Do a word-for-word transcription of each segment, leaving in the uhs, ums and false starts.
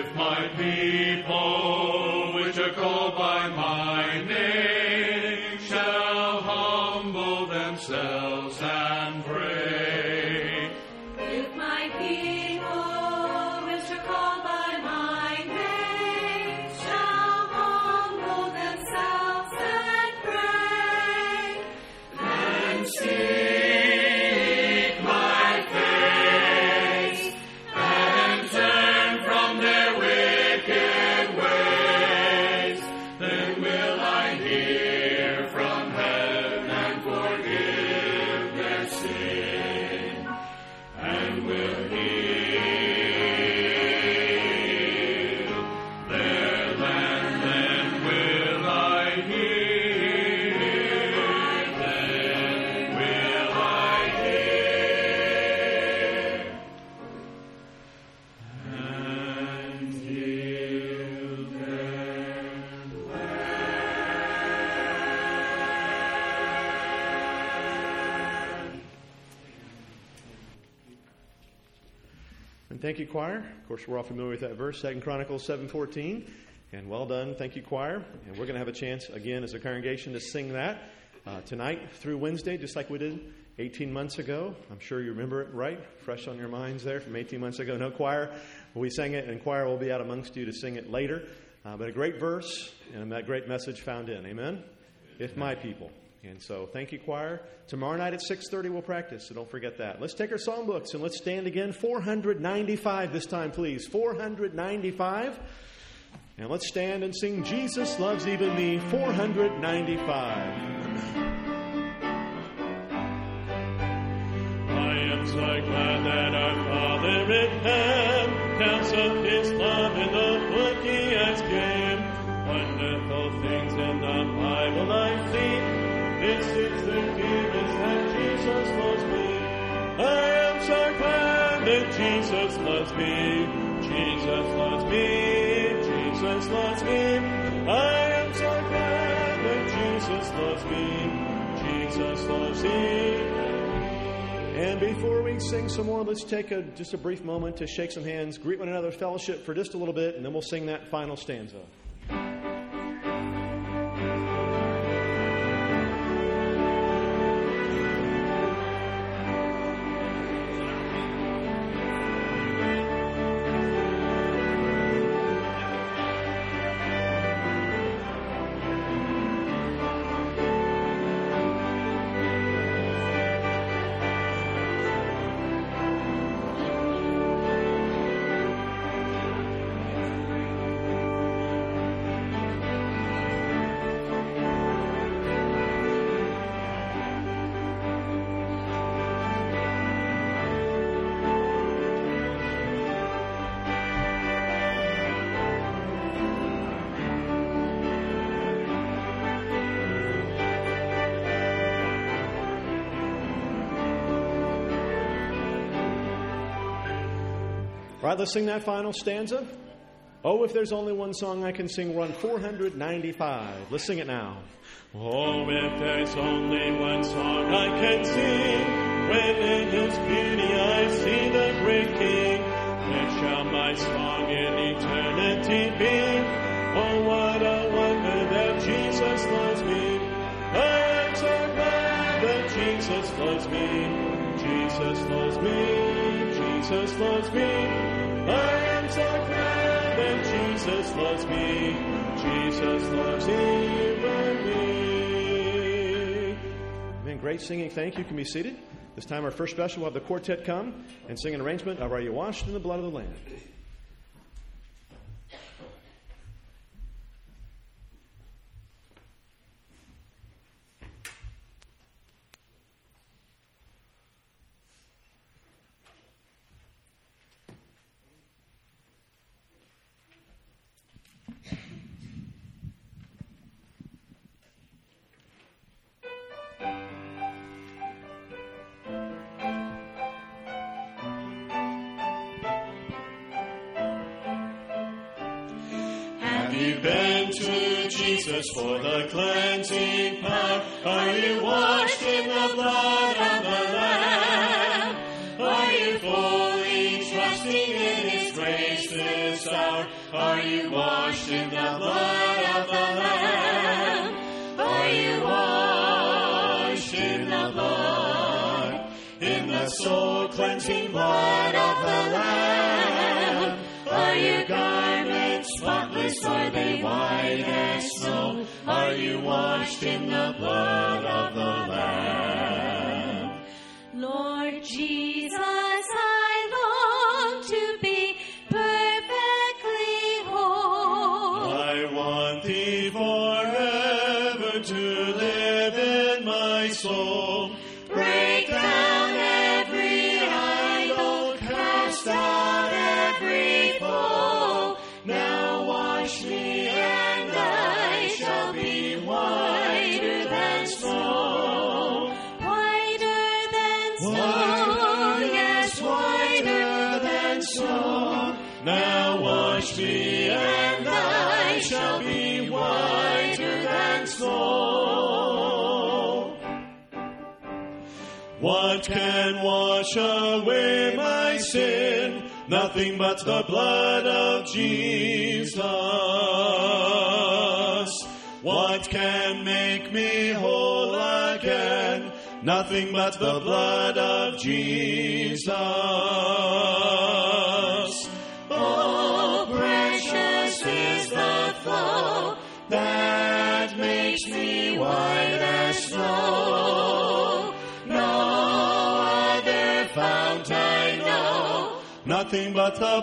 If my people, which are called by my name, shall humble themselves and pray. If my people, which are called by my name, shall humble themselves and pray, and seek my face, and turn from their wicked ways, then will I hear from heaven and forgive their sin, and will heal their land. Then will I heal, then will I hear, and heal their land. And thank you, choir. Of course, we're all familiar with that verse, Second Chronicles seven fourteen. And well done. Thank you, choir. And we're going to have a chance, again, as a congregation, to sing that uh, tonight through Wednesday, just like we did eighteen months ago. I'm sure you remember it, right? Fresh on your minds there from eighteen months ago. No choir. We sang it, and choir will be out amongst you to sing it later. Uh, but a great verse and that great message found in. Amen? If my people. And so thank you, choir. Tomorrow night at six thirty we'll practice, so don't forget that. Let's take our songbooks and let's stand again. four ninety-five this time, please. four ninety-five. And let's stand and sing Jesus Loves Even Me, four ninety-five. I am so glad that our Father in heaven counts up His love in the book He has given. Wonderful things in the Bible I see. This is the dearest that Jesus loves me. I am so glad that Jesus loves me. Jesus loves me. Jesus loves me. I am so glad that Jesus loves me. Jesus loves me. And before we sing some more, let's take a, just a brief moment to shake some hands, greet one another, fellowship for just a little bit, and then we'll sing that final stanza. All right, let's sing that final stanza. Oh, if there's only one song I can sing, we're on four ninety-five. Let's sing it now. Oh, if there's only one song I can sing, when in His beauty I see the great King, then shall my song in eternity be. Oh, what a wonder that Jesus loves me. I am so glad that Jesus loves me. Jesus loves me. Jesus loves me. I am so glad that Jesus loves me. Jesus loves even me. Amen. Great singing. Thank you. You can be seated. This time our first special, we'll have the quartet come and sing an arrangement of Are You Washed in the Blood of the Lamb? You've been to Jesus for the cleansing power. Are you washed in the blood of the Lamb? Are you fully trusting in His grace this hour? Are you washed in the blood of the Lamb? Are you washed in the blood, in the soul-cleansing blood of the Lamb? Are your garments spotless? Are they white as snow? Are you washed in the blood of the Lamb? Lord Jesus, I long to be perfectly whole. I want thee forever to live in my soul. Break down every idol, cast out every foe. Now wash me and I shall be whiter than snow. Whiter than snow, yes, whiter than snow. Now wash me And I shall be whiter than snow. What can wash away my sin? Nothing but the blood of Jesus. What can make me whole again? Nothing but the blood of Jesus. Oh, precious is the flow that makes me white as snow. No other fount I know. Nothing but the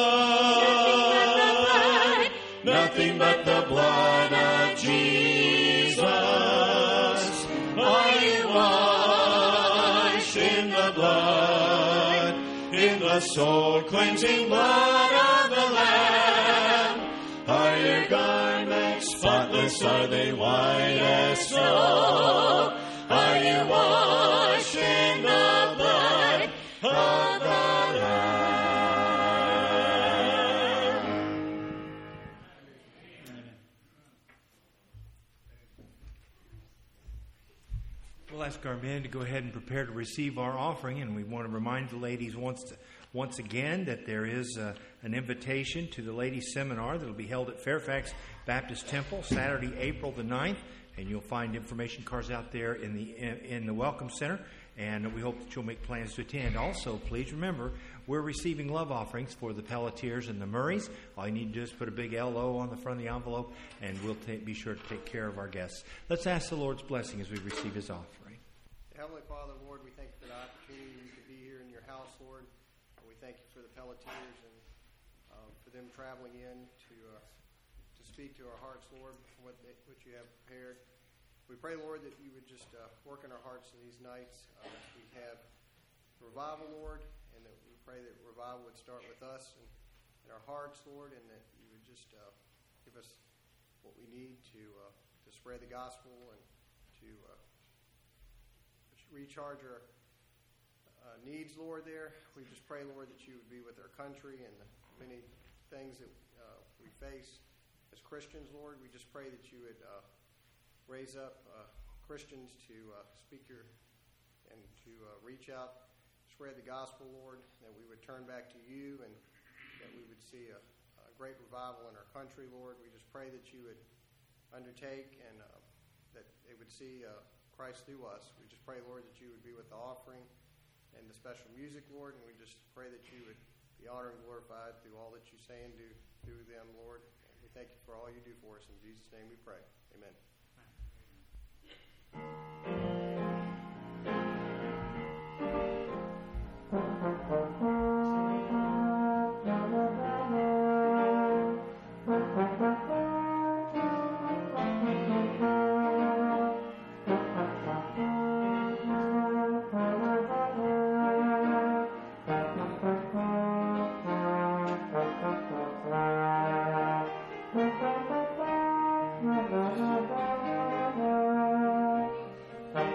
blood. Nothing but the blood of Jesus. Are you washed In the blood, in the soul-cleansing blood of the Lamb. Are your garments spotless? Are they white as snow? Are you washed in the blood of the Lamb? We'll ask our men to go ahead and prepare to receive our offering, and we want to remind the ladies once once again that there is uh, an invitation to the ladies' seminar that will be held at Fairfax Baptist Temple Saturday, April the ninth, and you'll find information cards out there in the in, in the Welcome Center, and we hope that you'll make plans to attend. Also, please remember, we're receiving love offerings for the Pelletiers and the Murrays. All you need to do is put a big L O on the front of the envelope, and we'll ta- be sure to take care of our guests. Let's ask the Lord's blessing as we receive His offering. Heavenly Father, Lord, we thank you for the opportunity we could be here in your house, Lord. And we thank you for the Pelletiers and um, for them traveling in to uh, to speak to our hearts, Lord, what they, what you have prepared. We pray, Lord, that you would just uh, work in our hearts in these nights. Uh, we have revival, Lord, and that we pray that revival would start with us and in our hearts, Lord, and that you would just uh, give us what we need to uh, to spread the gospel and to uh, recharge our uh, needs, Lord, there. We just pray, Lord, that you would be with our country and the many things that uh, we face as Christians, Lord. We just pray that you would uh, raise up uh, Christians to uh, speak your and to uh, reach out, spread the gospel, Lord, that we would turn back to you and that we would see a, a great revival in our country, Lord. We just pray that you would undertake and uh, that they would see uh, Christ through us. We just pray, Lord, that you would be with the offering and the special music, Lord, and we just pray that you would be honored and glorified through all that you say and do through them, Lord. And we thank you for all you do for us. In Jesus' name we pray. Amen. Thank you.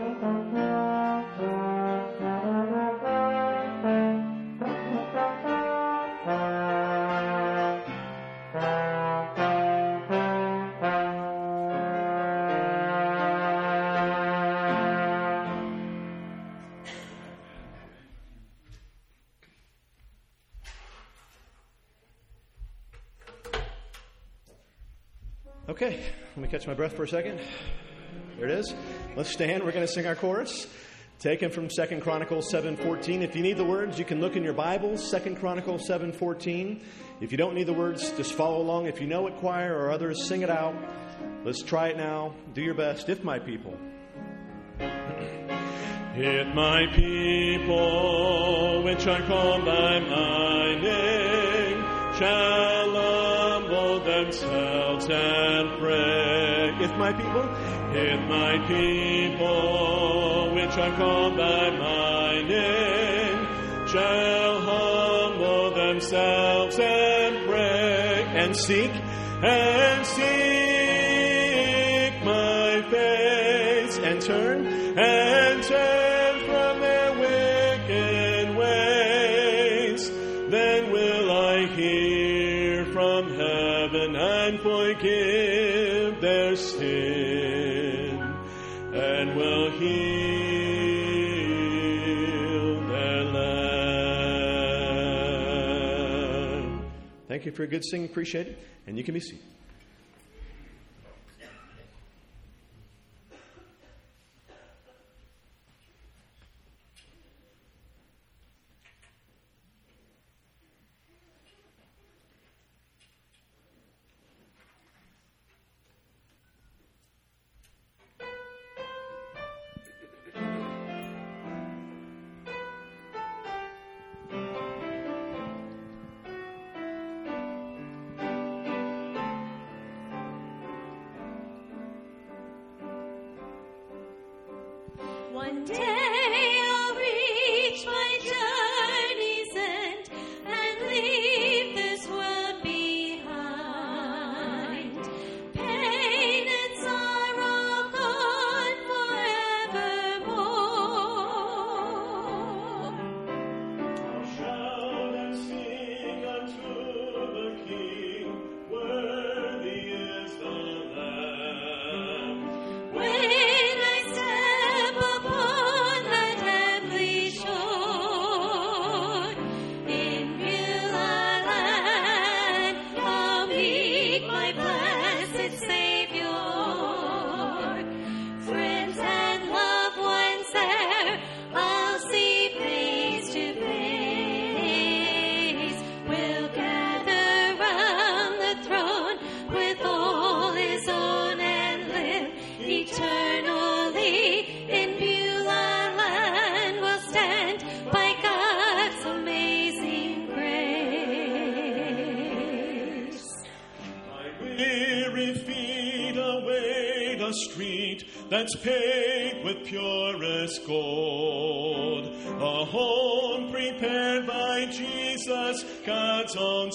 Okay, let me catch my breath for a second. There it is. Let's stand. We're going to sing our chorus, taken from Second Chronicles seven fourteen. If you need the words, you can look in your Bibles, Second Chronicles seven fourteen. If you don't need the words, just follow along. If you know it, choir or others, sing it out. Let's try it now. Do your best. If my people. If my people, which are called by my name, shall humble themselves and pray. If my people, if my people, which are called by my name, shall humble themselves and pray, and seek, and seek my face, and turn, and turn from their wicked ways, then will I hear from heaven and forgive their sin, and will heal their land. Thank you for your good singing. Appreciate it. And you can be seated. One day I'll reach my journey's end and leave this world behind. Pain and sorrow gone forevermore. I'll shout and sing unto the King, worthy is the Lamb. When I step upon that heavenly shore, in Beulah land, I'll meet my blessed Savior. Friends and loved ones there, I'll see face to face. We'll gather round the throne with all His own and live eternally in Beulah land. We'll stand by God's amazing grace. My weary feet await a street that's paved with purest gold, a home prepared by Jesus, God's own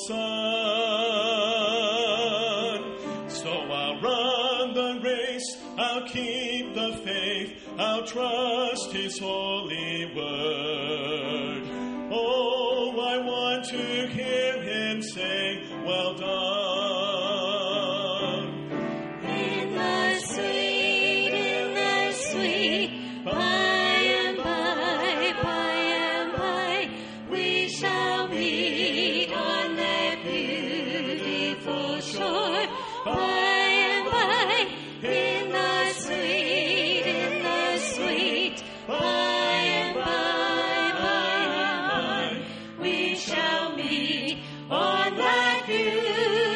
Son. So I'll run the race, I'll keep the faith, I'll trust His holy word. Oh, I want to hear Him say, well done. In the sweet, in the sweet, by and by, by and by, we shall meet on that beautiful shore. By and by, in the sweet, in the sweet, by and by, by and by, we shall meet on that beautiful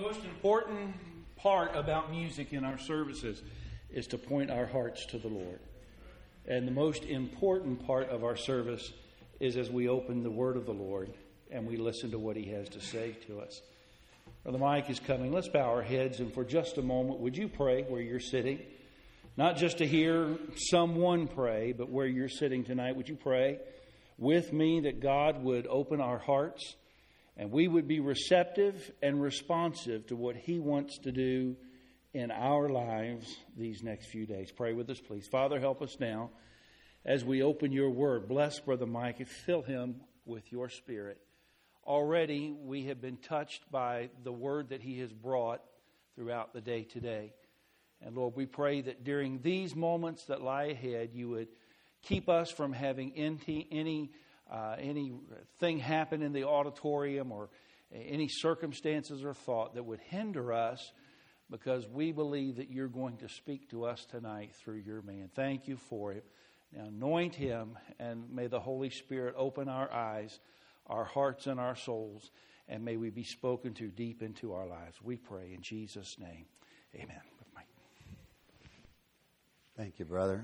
most important part about music in our services is to point our hearts to the Lord. And the most important part of our service is as we open the Word of the Lord and we listen to what He has to say to us. Brother Mike is coming. Let's bow our heads, and for just a moment, would you pray where you're sitting? Not just to hear someone pray, but where you're sitting tonight, would you pray with me that God would open our hearts and we would be receptive and responsive to what He wants to do in our lives these next few days. Pray with us, please. Father, help us now as we open your word. Bless Brother Mike and fill him with your Spirit. Already we have been touched by the word that he has brought throughout the day today. And Lord, we pray that during these moments that lie ahead, you would keep us from having any, any, uh, anything happen in the auditorium or any circumstances or thought that would hinder us, because we believe that you're going to speak to us tonight through your man. Thank you for it. Now anoint him, and may the Holy Spirit open our eyes, our hearts, and our souls, and may we be spoken to deep into our lives. We pray in Jesus' name. Amen. Thank you, brother.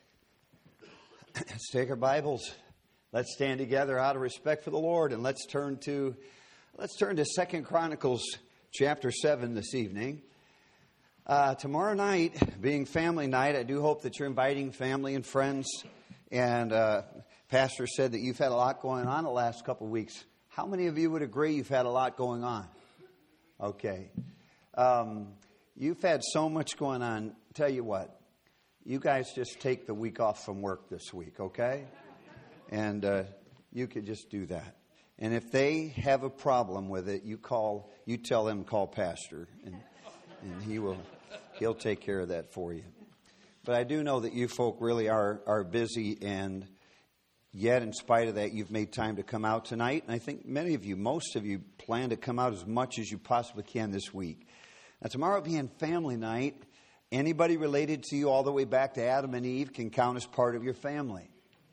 Let's take our Bibles. Let's stand together out of respect for the Lord, and let's turn to let's turn to Second Chronicles chapter seven this evening. Uh, tomorrow night, being family night, I do hope that you're inviting family and friends. And uh, Pastor said that you've had a lot going on the last couple of weeks. How many of you would agree you've had a lot going on? Okay. Um, you've had so much going on. Tell you what, you guys just take the week off from work this week, okay? And uh, you could just do that. And if they have a problem with it, you call, you tell them call Pastor, and and he will, he'll take care of that for you. But I do know that you folk really are are busy, and yet in spite of that, you've made time to come out tonight. And I think many of you, most of you, plan to come out as much as you possibly can this week. Now, tomorrow being family night, anybody related to you all the way back to Adam and Eve can count as part of your family.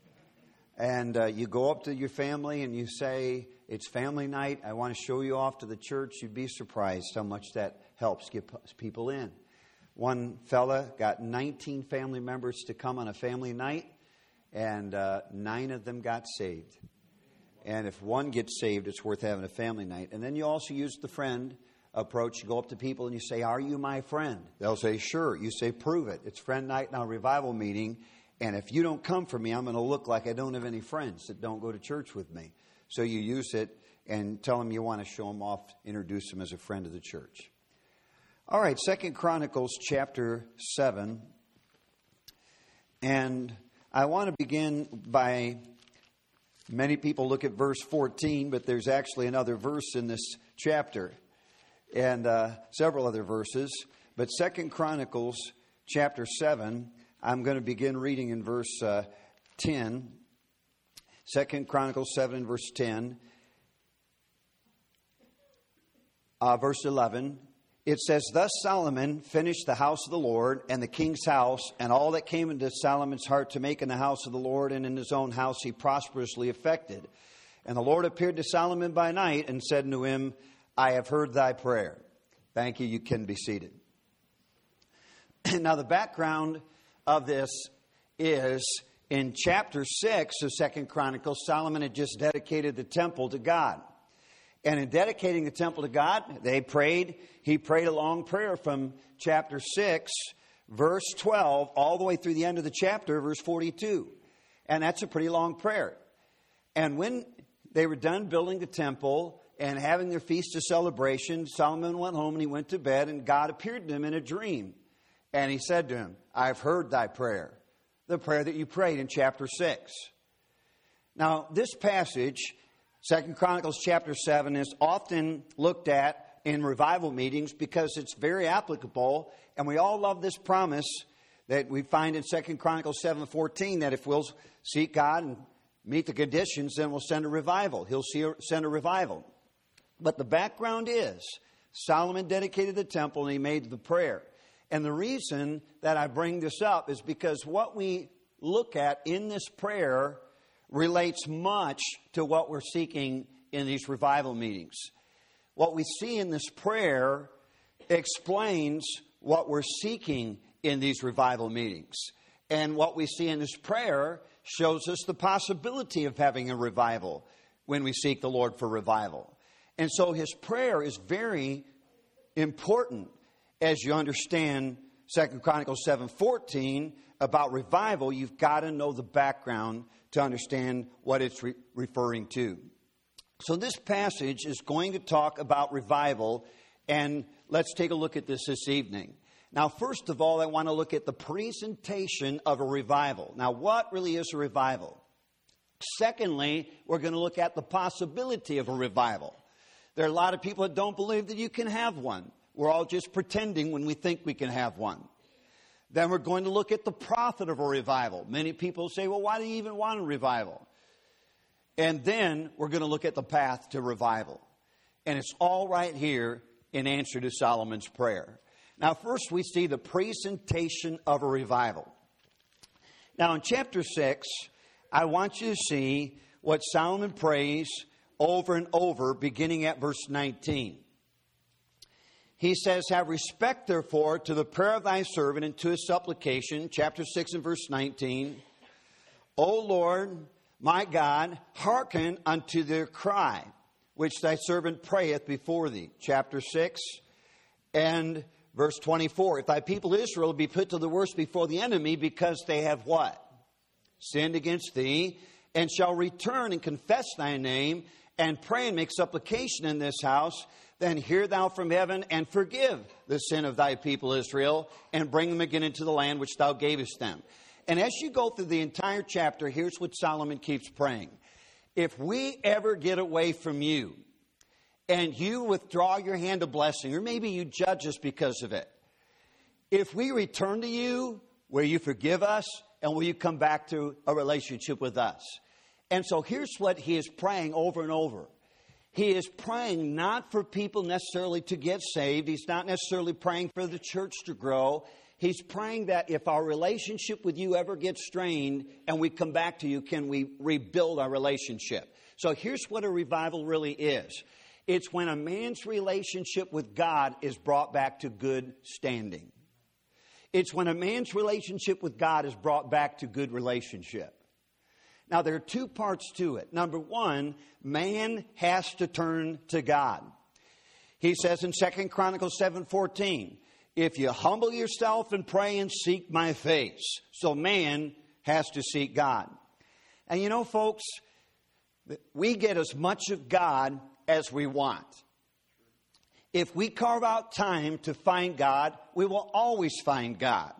And uh, you go up to your family and you say, it's family night, I want to show you off to the church. You'd be surprised how much that helps get people in. One fella got nineteen family members to come on a family night, and uh, nine of them got saved. And if one gets saved, it's worth having a family night. And then you also use the friend approach. You go up to people and you say, are you my friend? They'll say, sure. You say, prove it. It's friend night, now revival meeting. And if you don't come for me, I'm going to look like I don't have any friends that don't go to church with me. So you use it and tell them you want to show them off, introduce them as a friend of the church. All right, Second Chronicles chapter seven. And I want to begin by, many people look at verse fourteen, but there's actually another verse in this chapter. And uh, several other verses. But Second Chronicles chapter seven, I'm going to begin reading in verse uh, ten. Second Chronicles seven, verse ten. Uh, verse eleven. It says, thus Solomon finished the house of the Lord and the king's house, and all that came into Solomon's heart to make in the house of the Lord and in his own house he prosperously effected. And the Lord appeared to Solomon by night and said to him, I have heard thy prayer. Thank you. You can be seated. Now, the background of this is in chapter six of Second Chronicles, Solomon had just dedicated the temple to God. And in dedicating the temple to God, they prayed. He prayed a long prayer from chapter six, verse twelve, all the way through the end of the chapter, verse forty-two. And that's a pretty long prayer. And when they were done building the temple and having their feast of celebration, Solomon went home and he went to bed, and God appeared to him in a dream. And he said to him, I've heard thy prayer, the prayer that you prayed in chapter six. Now, this passage, Second Chronicles chapter seven, is often looked at in revival meetings because it's very applicable, and we all love this promise that we find in Second Chronicles seven fourteen, that if we'll seek God and meet the conditions, then we'll send a revival. He'll see, send a revival. But the background is Solomon dedicated the temple and he made the prayer. And the reason that I bring this up is because what we look at in this prayer relates much to what we're seeking in these revival meetings. What we see in this prayer explains what we're seeking in these revival meetings. And what we see in his prayer shows us the possibility of having a revival when we seek the Lord for revival. And so his prayer is very important as you understand Second Chronicles seven fourteen about revival. You've got to know the background to understand what it's re- referring to. So this passage is going to talk about revival, and let's take a look at this this evening. Now, first of all, I want to look at the presentation of a revival. Now, what really is a revival? Secondly, we're going to look at the possibility of a revival. There are a lot of people that don't believe that you can have one. We're all just pretending when we think we can have one. Then we're going to look at the profit of a revival. Many people say, well, why do you even want a revival? And then we're going to look at the path to revival. And it's all right here in answer to Solomon's prayer. Now, first we see the presentation of a revival. Now, in chapter six, I want you to see what Solomon prays over and over, beginning at verse nineteen. He says, have respect, therefore, to the prayer of thy servant and to his supplication. Chapter six and verse nineteen. O Lord, my God, hearken unto their cry, which thy servant prayeth before thee. Chapter six and verse twenty-four. If thy people Israel be put to the worst before the enemy, because they have what? Sinned against thee, and shall return and confess thy name, and pray and make supplication in this house, then hear thou from heaven, and forgive the sin of thy people Israel, and bring them again into the land which thou gavest them. And as you go through the entire chapter, here's what Solomon keeps praying. If we ever get away from you, and you withdraw your hand of blessing, or maybe you judge us because of it, if we return to you, will you forgive us, and will you come back to a relationship with us? And so here's what he is praying over and over. He is praying not for people necessarily to get saved. He's not necessarily praying for the church to grow. He's praying that if our relationship with you ever gets strained and we come back to you, can we rebuild our relationship? So here's what a revival really is. It's when a man's relationship with God is brought back to good standing. It's when a man's relationship with God is brought back to good relationship. Now, there are two parts to it. Number one, man has to turn to God. He says in Second Chronicles seven fourteen, if you humble yourself and pray and seek my face. So man has to seek God. And you know, folks, we get as much of God as we want. If we carve out time to find God, we will always find God.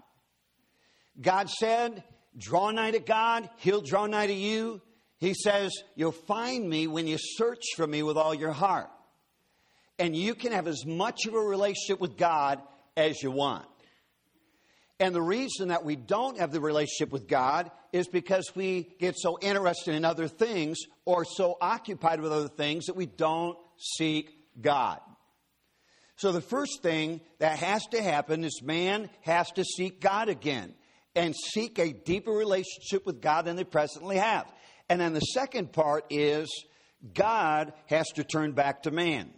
God said, draw nigh to God, he'll draw nigh to you. He says, you'll find me when you search for me with all your heart. And you can have as much of a relationship with God as you want. And the reason that we don't have the relationship with God is because we get so interested in other things or so occupied with other things that we don't seek God. So the first thing that has to happen is man has to seek God again and seek a deeper relationship with God than they presently have. And then the second part is God has to turn back to man.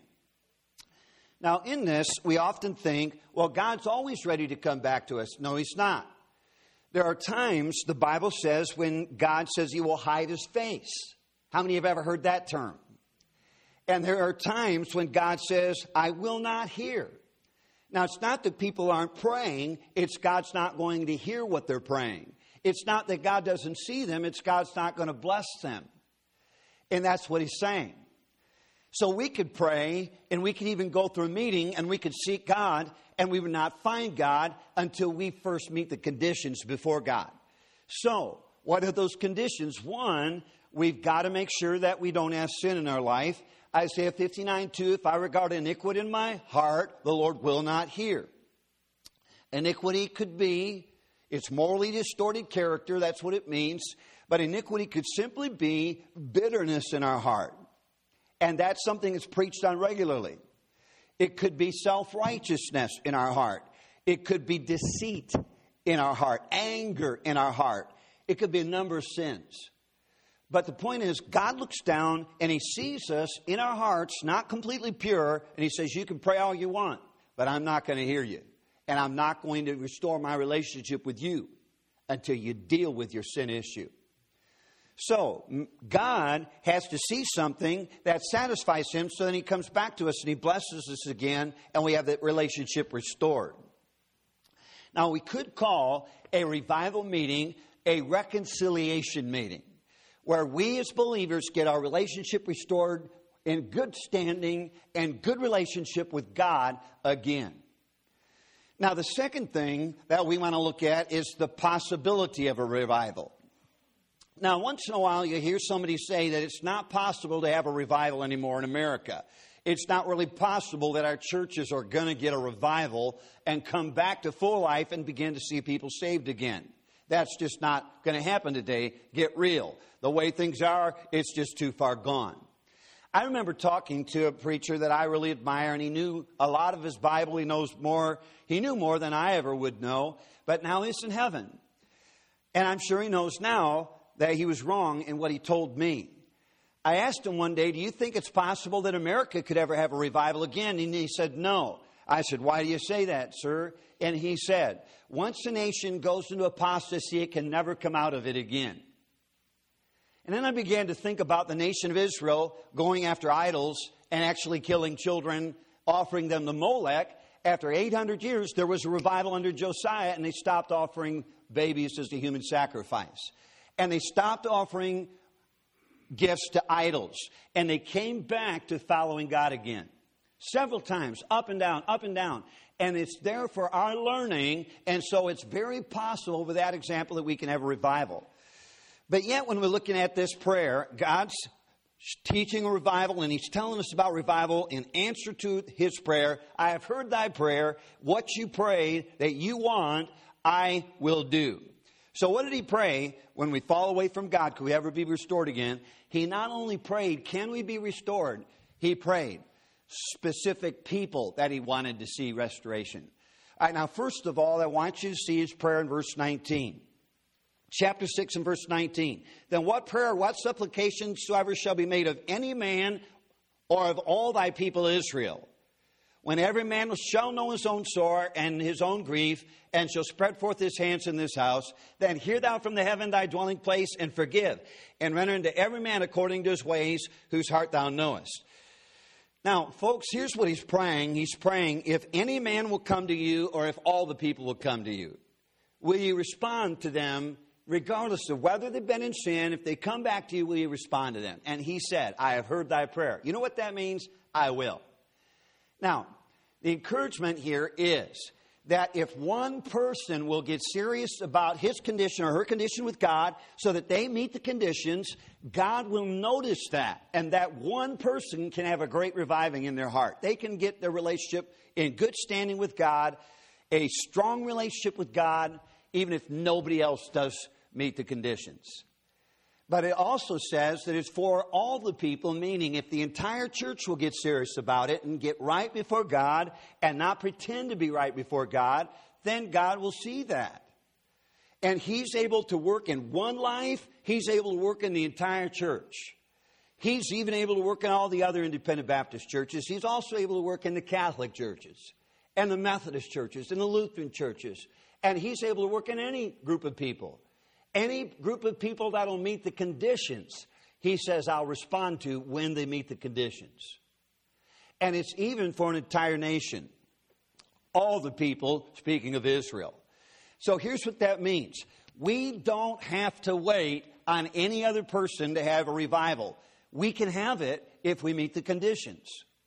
Now, in this, we often think, well, God's always ready to come back to us. No, he's not. There are times, the Bible says, when God says he will hide his face. How many have ever heard that term? And there are times when God says, I will not hear. Now, it's not that people aren't praying. It's God's not going to hear what they're praying. It's not that God doesn't see them. It's God's not going to bless them. And that's what he's saying. So we could pray, and we could even go through a meeting, and we could seek God, and we would not find God until we first meet the conditions before God. So, what are those conditions? One, we've got to make sure that we don't have sin in our life. Isaiah fifty-nine two, if I regard iniquity in my heart, the Lord will not hear. Iniquity could be, it's morally distorted character, that's what it means. But iniquity could simply be bitterness in our heart. And that's something that's preached on regularly. It could be self-righteousness in our heart. It could be deceit in our heart, anger in our heart. It could be a number of sins. But the point is, God looks down and he sees us in our hearts, not completely pure, and he says, you can pray all you want, but I'm not going to hear you. And I'm not going to restore my relationship with you until you deal with your sin issue. So, God has to see something that satisfies Him, so then He comes back to us and He blesses us again, and we have that relationship restored. Now, we could call a revival meeting a reconciliation meeting, where we as believers get our relationship restored in good standing and good relationship with God again. Now, the second thing that we want to look at is the possibility of a revival. Now, once in a while you hear somebody say that it's not possible to have a revival anymore in America. It's not really possible that our churches are going to get a revival and come back to full life and begin to see people saved again. That's just not going to happen today. Get real. The way things are, it's just too far gone. I remember talking to a preacher that I really admire, and he knew a lot of his Bible. He knows more. He knew more than I ever would know, but now he's in heaven. And I'm sure he knows now that he was wrong in what he told me. I asked him one day, do you think it's possible that America could ever have a revival again? And he said, no. I said, why do you say that, sir? And he said, once a nation goes into apostasy, it can never come out of it again. And then I began to think about the nation of Israel going after idols and actually killing children, offering them to Molech. After eight hundred years, there was a revival under Josiah, and they stopped offering babies as a human sacrifice. And they stopped offering gifts to idols. And they came back to following God again. Several times, up and down, up and down. And it's there for our learning. And so it's very possible with that example that we can have a revival. But yet when we're looking at this prayer, God's teaching a revival, and He's telling us about revival in answer to His prayer. I have heard thy prayer. What you prayed that you want, I will do. So what did He pray when we fall away from God? Could we ever be restored again? He not only prayed, can we be restored? He prayed specific people that He wanted to see restoration. All right, now, first of all, I want you to see His prayer in verse nineteen. Chapter six and verse nineteen. Then what prayer, what supplication soever shall be made of any man or of all thy people Israel, when every man shall know his own sore and his own grief, and shall spread forth his hands in this house, then hear thou from the heaven thy dwelling place, and forgive, and render unto every man according to his ways, whose heart thou knowest. Now, folks, here's what he's praying. He's praying, if any man will come to you, or if all the people will come to you, will you respond to them, regardless of whether they've been in sin? If they come back to you, will you respond to them? And he said, I have heard thy prayer. You know what that means? I will. Now, the encouragement here is that if one person will get serious about his condition or her condition with God so that they meet the conditions, God will notice that. And that one person can have a great reviving in their heart. They can get their relationship in good standing with God, a strong relationship with God, even if nobody else does meet the conditions. But it also says that it's for all the people, meaning if the entire church will get serious about it and get right before God and not pretend to be right before God, then God will see that. And He's able to work in one life. He's able to work in the entire church. He's even able to work in all the other independent Baptist churches. He's also able to work in the Catholic churches and the Methodist churches and the Lutheran churches. And He's able to work in any group of people. Any group of people that will meet the conditions, He says, I'll respond to when they meet the conditions. And it's even for an entire nation. All the people, speaking of Israel. So here's what that means. We don't have to wait on any other person to have a revival. We can have it if we meet the conditions.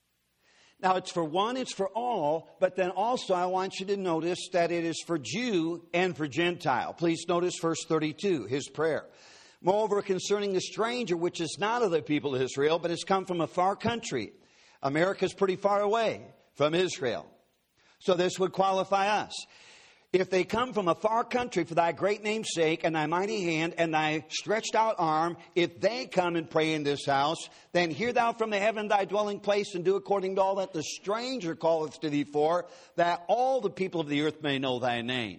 Now, it's for one, it's for all, but then also I want you to notice that it is for Jew and for Gentile. Please notice verse thirty-two, his prayer. Moreover, concerning the stranger, which is not of the people of Israel, but has come from a far country. America's pretty far away from Israel. So this would qualify us. If they come from a far country for thy great name's sake, and thy mighty hand, and thy stretched out arm, if they come and pray in this house, then hear thou from the heaven thy dwelling place, and do according to all that the stranger calleth to thee for, that all the people of the earth may know thy name.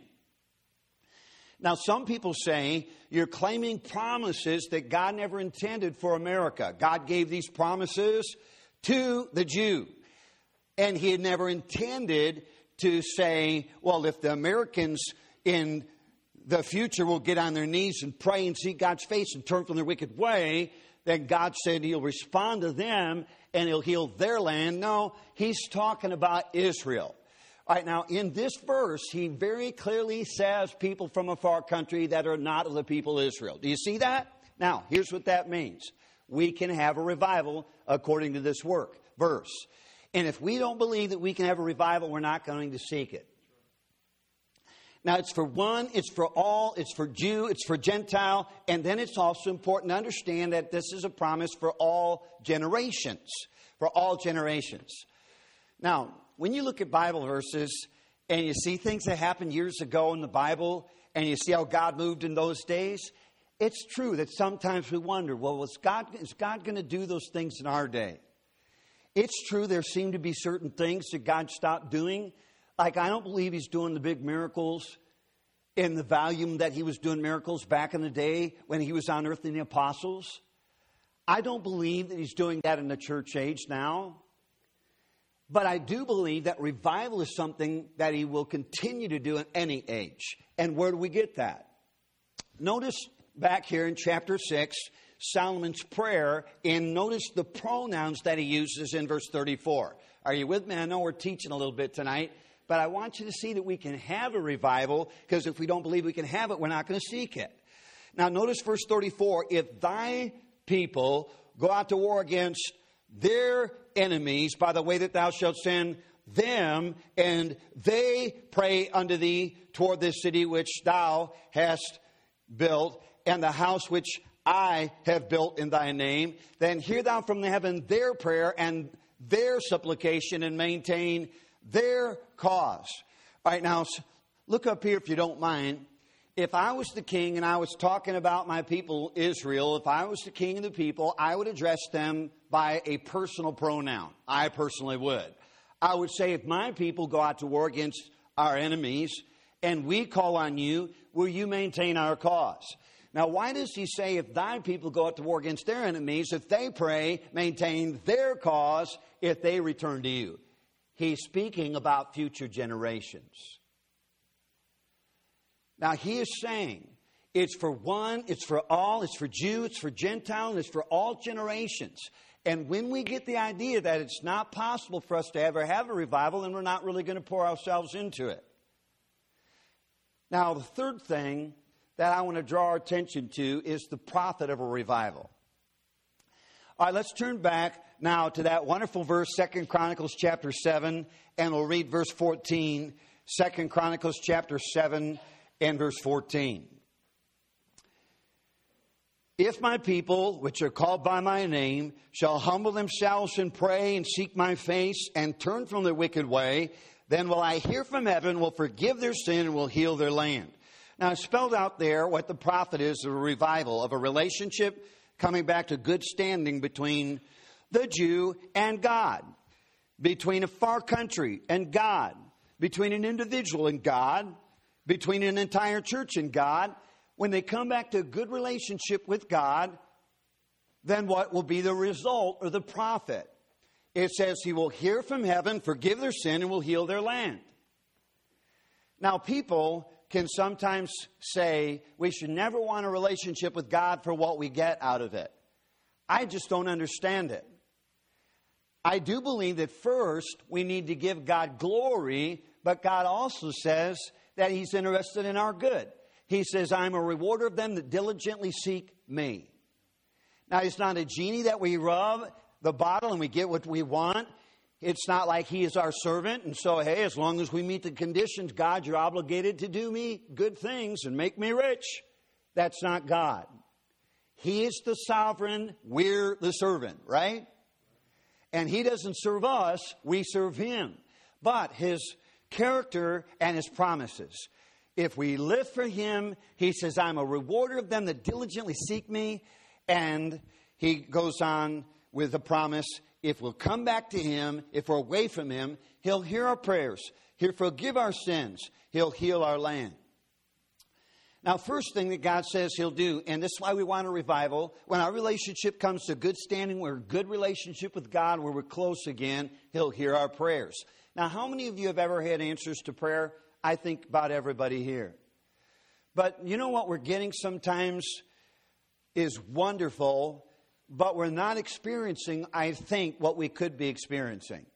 Now, some people say you're claiming promises that God never intended for America. God gave these promises to the Jew. And he had never intended to say, well, if the Americans in the future will get on their knees and pray and seek God's face and turn from their wicked way, then God said he'll respond to them and he'll heal their land. No, he's talking about Israel. All right, now in this verse, he very clearly says people from a far country that are not of the people of Israel. Do you see that? Now, here's what that means. We can have a revival according to this work verse. And if we don't believe that we can have a revival, we're not going to seek it. Now, it's for one, it's for all, it's for Jew, it's for Gentile, and then it's also important to understand that this is a promise for all generations, for all generations. Now, when you look at Bible verses and you see things that happened years ago in the Bible and you see how God moved in those days, it's true that sometimes we wonder, well, is God, is God going to do those things in our day? It's true there seem to be certain things that God stopped doing. Like, I don't believe he's doing the big miracles in the volume that he was doing miracles back in the day when he was on earth in the apostles. I don't believe that he's doing that in the church age now. But I do believe that revival is something that he will continue to do in any age. And where do we get that? Notice back here in chapter six, Solomon's prayer, and notice the pronouns that he uses in verse thirty-four. Are you with me? I know we're teaching a little bit tonight. But I want you to see that we can have a revival, because if we don't believe we can have it, we're not going to seek it. Now, notice verse thirty-four. If thy people go out to war against their enemies by the way that thou shalt send them, and they pray unto thee toward this city which thou hast built, and the house which I have built in thy name, then hear thou from the heaven their prayer and their supplication, and maintain their cause. All right, now look up here if you don't mind. If I was the king and I was talking about my people Israel, if I was the king of the people, I would address them by a personal pronoun. I personally would. I would say, if my people go out to war against our enemies and we call on you, will you maintain our cause? Now, why does he say, if thy people go out to war against their enemies, if they pray, maintain their cause, if they return to you? He's speaking about future generations. Now, he is saying it's for one, it's for all, it's for Jew, it's for Gentile, and it's for all generations. And when we get the idea that it's not possible for us to ever have a revival, then we're not really going to pour ourselves into it. Now, the third thing that I want to draw our attention to is the prophet of a revival. All right, let's turn back now to that wonderful verse, Second Chronicles chapter seven, and we'll read verse fourteen. Second Chronicles chapter seven and verse fourteen. If my people, which are called by my name, shall humble themselves and pray and seek my face and turn from their wicked way, then will I hear from heaven, will forgive their sin, and will heal their land. Now, it's spelled out there what the prophet is, a revival of a relationship coming back to good standing between the Jew and God, between a far country and God, between an individual and God, between an entire church and God. When they come back to a good relationship with God, then what will be the result of the prophet? It says he will hear from heaven, forgive their sin, and will heal their land. Now, people can sometimes say we should never want a relationship with God for what we get out of it. I just don't understand it. I do believe that first we need to give God glory, but God also says that he's interested in our good. He says, I'm a rewarder of them that diligently seek me. Now, it's not a genie that we rub the bottle and we get what we want. It's not like he is our servant, and so, hey, as long as we meet the conditions, God, you're obligated to do me good things and make me rich. That's not God. He is the sovereign, we're the servant, right? And he doesn't serve us, we serve him. But his character and his promises. If we live for him, he says, I'm a rewarder of them that diligently seek me. And he goes on with the promise, if we'll come back to him, if we're away from him, he'll hear our prayers. He'll forgive our sins. He'll heal our land. Now, first thing that God says He'll do, and this is why we want a revival, when our relationship comes to good standing, we're in a good relationship with God, where we're close again, He'll hear our prayers. Now, how many of you have ever had answers to prayer? I think about everybody here. But you know what we're getting sometimes is wonderful, but we're not experiencing, I think, what we could be experiencing.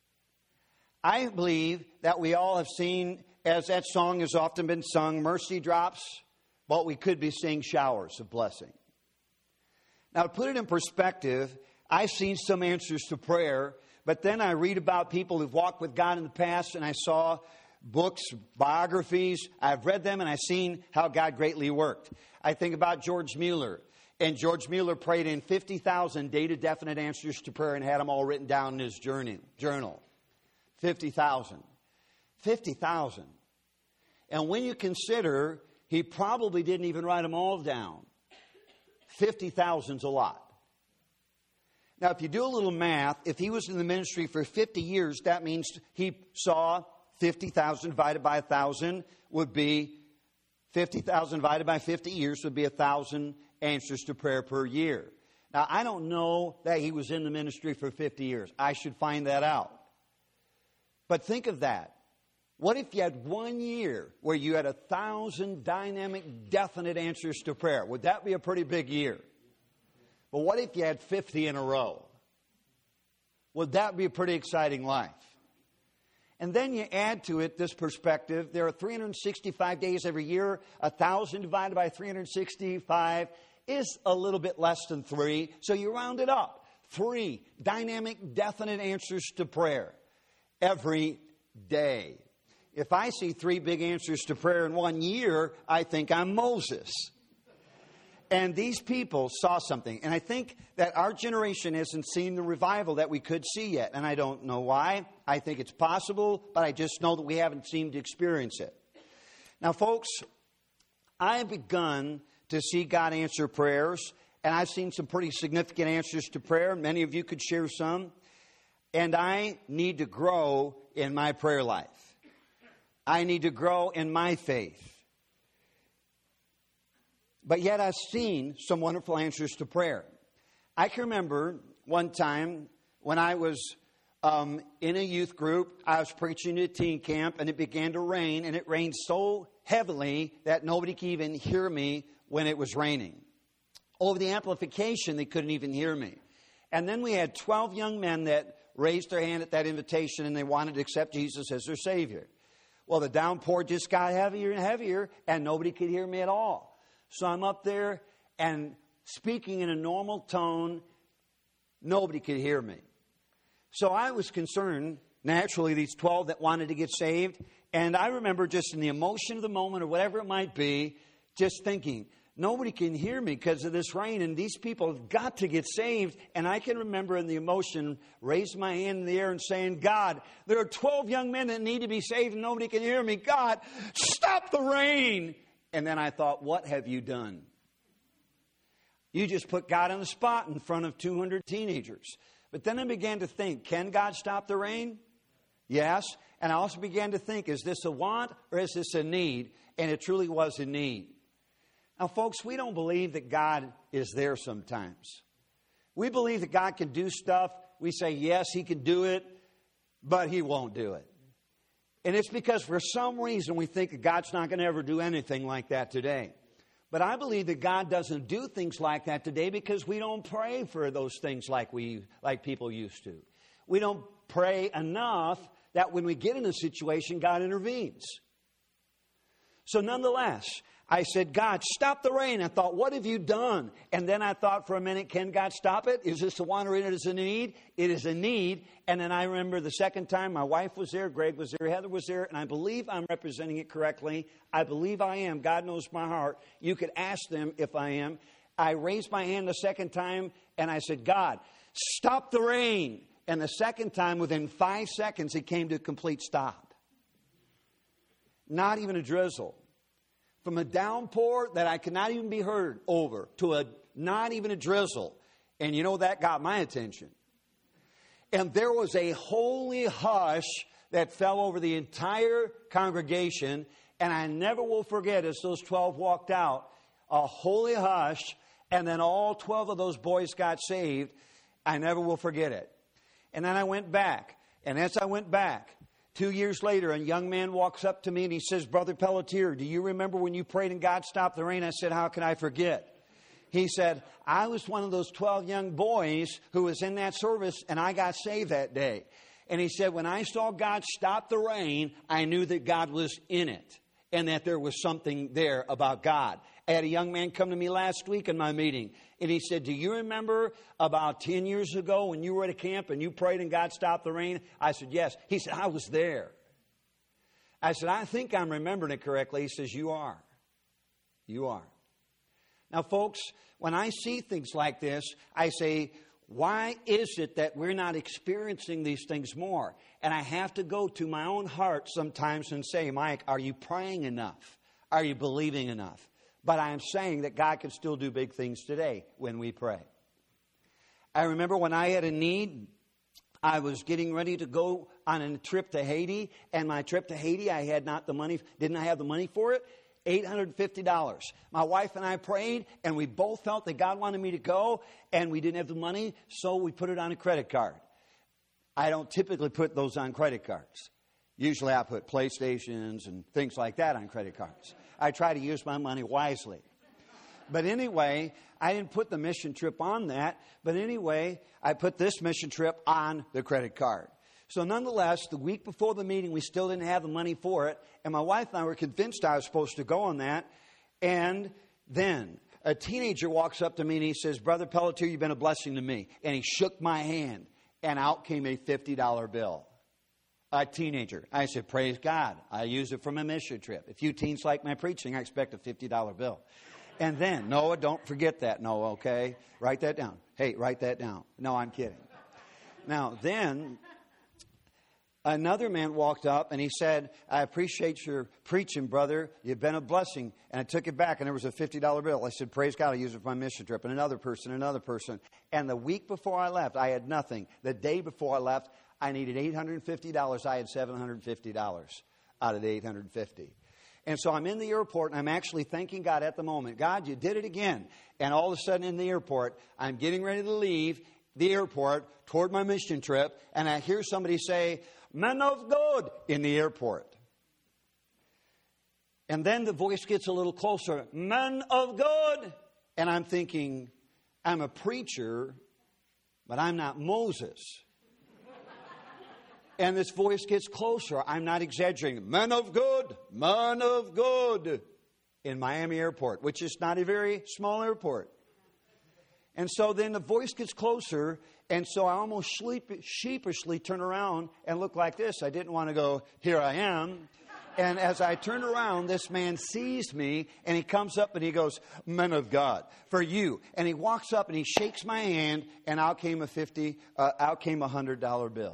I believe that we all have seen, as that song has often been sung, mercy drops, but we could be seeing showers of blessing. Now, to put it in perspective, I've seen some answers to prayer, but then I read about people who've walked with God in the past, and I saw books, biographies. I've read them, and I've seen how God greatly worked. I think about George Mueller. And George Mueller prayed in fifty thousand data-definite answers to prayer and had them all written down in his journey, journal. fifty thousand. fifty thousand. And when you consider, he probably didn't even write them all down. fifty thousand's a lot. Now, if you do a little math, if he was in the ministry for fifty years, that means he saw fifty thousand divided by one thousand would be, fifty thousand divided by fifty years would be one thousand answers to prayer per year. Now, I don't know that he was in the ministry for fifty years. I should find that out. But think of that. What if you had one year where you had a thousand dynamic, definite answers to prayer? Would that be a pretty big year? But what if you had fifty in a row? Would that be a pretty exciting life? And then you add to it this perspective. There are three hundred sixty-five days every year. one thousand divided by three hundred sixty-five is a little bit less than three. So you round it up. Three dynamic, definite answers to prayer every day. If I see three big answers to prayer in one year, I think I'm Moses. And these people saw something. And I think that our generation hasn't seen the revival that we could see yet. And I don't know why. I think it's possible, but I just know that we haven't seemed to experience it. Now, folks, I've begun to see God answer prayers. And I've seen some pretty significant answers to prayer. Many of you could share some. And I need to grow in my prayer life. I need to grow in my faith. But yet I've seen some wonderful answers to prayer. I can remember one time when I was um, in a youth group, I was preaching at a teen camp, and it began to rain, and it rained so heavily that nobody could even hear me when it was raining. Over the amplification, they couldn't even hear me. And then we had twelve young men that raised their hand at that invitation, and they wanted to accept Jesus as their Savior. Well, the downpour just got heavier and heavier, and nobody could hear me at all. So I'm up there and speaking in a normal tone. Nobody could hear me. So I was concerned, naturally, these twelve that wanted to get saved. And I remember just in the emotion of the moment or whatever it might be, just thinking, nobody can hear me because of this rain. And these people have got to get saved. And I can remember in the emotion, raising my hand in the air and saying, God, there are twelve young men that need to be saved and nobody can hear me. God, stop the rain. And then I thought, what have you done? You just put God on the spot in front of two hundred teenagers. But then I began to think, can God stop the rain? Yes. And I also began to think, is this a want or is this a need? And it truly was a need. Now, folks, we don't believe that God is there sometimes. We believe that God can do stuff. We say, yes, He can do it, but He won't do it. And it's because for some reason we think that God's not going to ever do anything like that today. But I believe that God doesn't do things like that today because we don't pray for those things like we like people used to. We don't pray enough that when we get in a situation, God intervenes. So nonetheless, I said, God, stop the rain. I thought, what have you done? And then I thought for a minute, can God stop it? Is this a want or is it a need? It is a need. And then I remember the second time my wife was there, Greg was there, Heather was there, and I believe I'm representing it correctly. I believe I am. God knows my heart. You could ask them if I am. I raised my hand the second time, and I said, God, stop the rain. And the second time, within five seconds, it came to a complete stop. Not even a drizzle. From a downpour that I could not even be heard over to a not even a drizzle. And you know, that got my attention. And there was a holy hush that fell over the entire congregation. And I never will forget, as those twelve walked out, a holy hush, and then all twelve of those boys got saved. I never will forget it. And then I went back. And as I went back, two years later, a young man walks up to me and he says, Brother Pelletier, do you remember when you prayed and God stopped the rain? I said, how can I forget? He said, I was one of those twelve young boys who was in that service, and I got saved that day. And he said, when I saw God stop the rain, I knew that God was in it and that there was something there about God. I had a young man come to me last week in my meeting, and he said, do you remember about ten years ago when you were at a camp and you prayed and God stopped the rain? I said, yes. He said, I was there. I said, I think I'm remembering it correctly. He says, you are. You are. Now, folks, when I see things like this, I say, why is it that we're not experiencing these things more? And I have to go to my own heart sometimes and say, Mike, are you praying enough? Are you believing enough? But I am saying that God can still do big things today when we pray. I remember when I had a need, I was getting ready to go on a trip to Haiti, and my trip to Haiti, I had not the money, didn't have the money for it. eight hundred fifty dollars. My wife and I prayed, and we both felt that God wanted me to go, and we didn't have the money, so we put it on a credit card. I don't typically put those on credit cards. Usually I put PlayStations and things like that on credit cards. I try to use my money wisely. But anyway, I didn't put the mission trip on that, but anyway, I put this mission trip on the credit card. So nonetheless, the week before the meeting, we still didn't have the money for it. And my wife and I were convinced I was supposed to go on that. And then a teenager walks up to me and he says, Brother Pelletier, you've been a blessing to me. And he shook my hand. And out came a fifty dollar bill. A teenager. I said, praise God. I use it for my mission trip. If you teens like my preaching, I expect a fifty dollar bill. And then, Noah, don't forget that, Noah, okay? Write that down. Hey, write that down. No, I'm kidding. Now, then another man walked up and he said, I appreciate your preaching, brother. You've been a blessing. And I took it back and there was a fifty dollar bill. I said, praise God, I use it for my mission trip. And another person, another person. And the week before I left, I had nothing. The day before I left, I needed eight hundred fifty dollars. I had seven hundred fifty dollars out of the eight hundred fifty dollars. And so I'm in the airport and I'm actually thanking God at the moment. God, you did it again. And all of a sudden in the airport, I'm getting ready to leave the airport toward my mission trip. And I hear somebody say, man of God, in the airport. And then the voice gets a little closer. Man of God. And I'm thinking, I'm a preacher, but I'm not Moses. And this voice gets closer. I'm not exaggerating. Man of God, man of God. In Miami Airport, which is not a very small airport. And so then the voice gets closer. And so I almost sleep, sheepishly turn around and look like this. I didn't want to go, here I am. And as I turned around, this man sees me and he comes up and he goes, man of God, for you. And he walks up and he shakes my hand and out came a fifty, uh, out came a hundred dollar bill.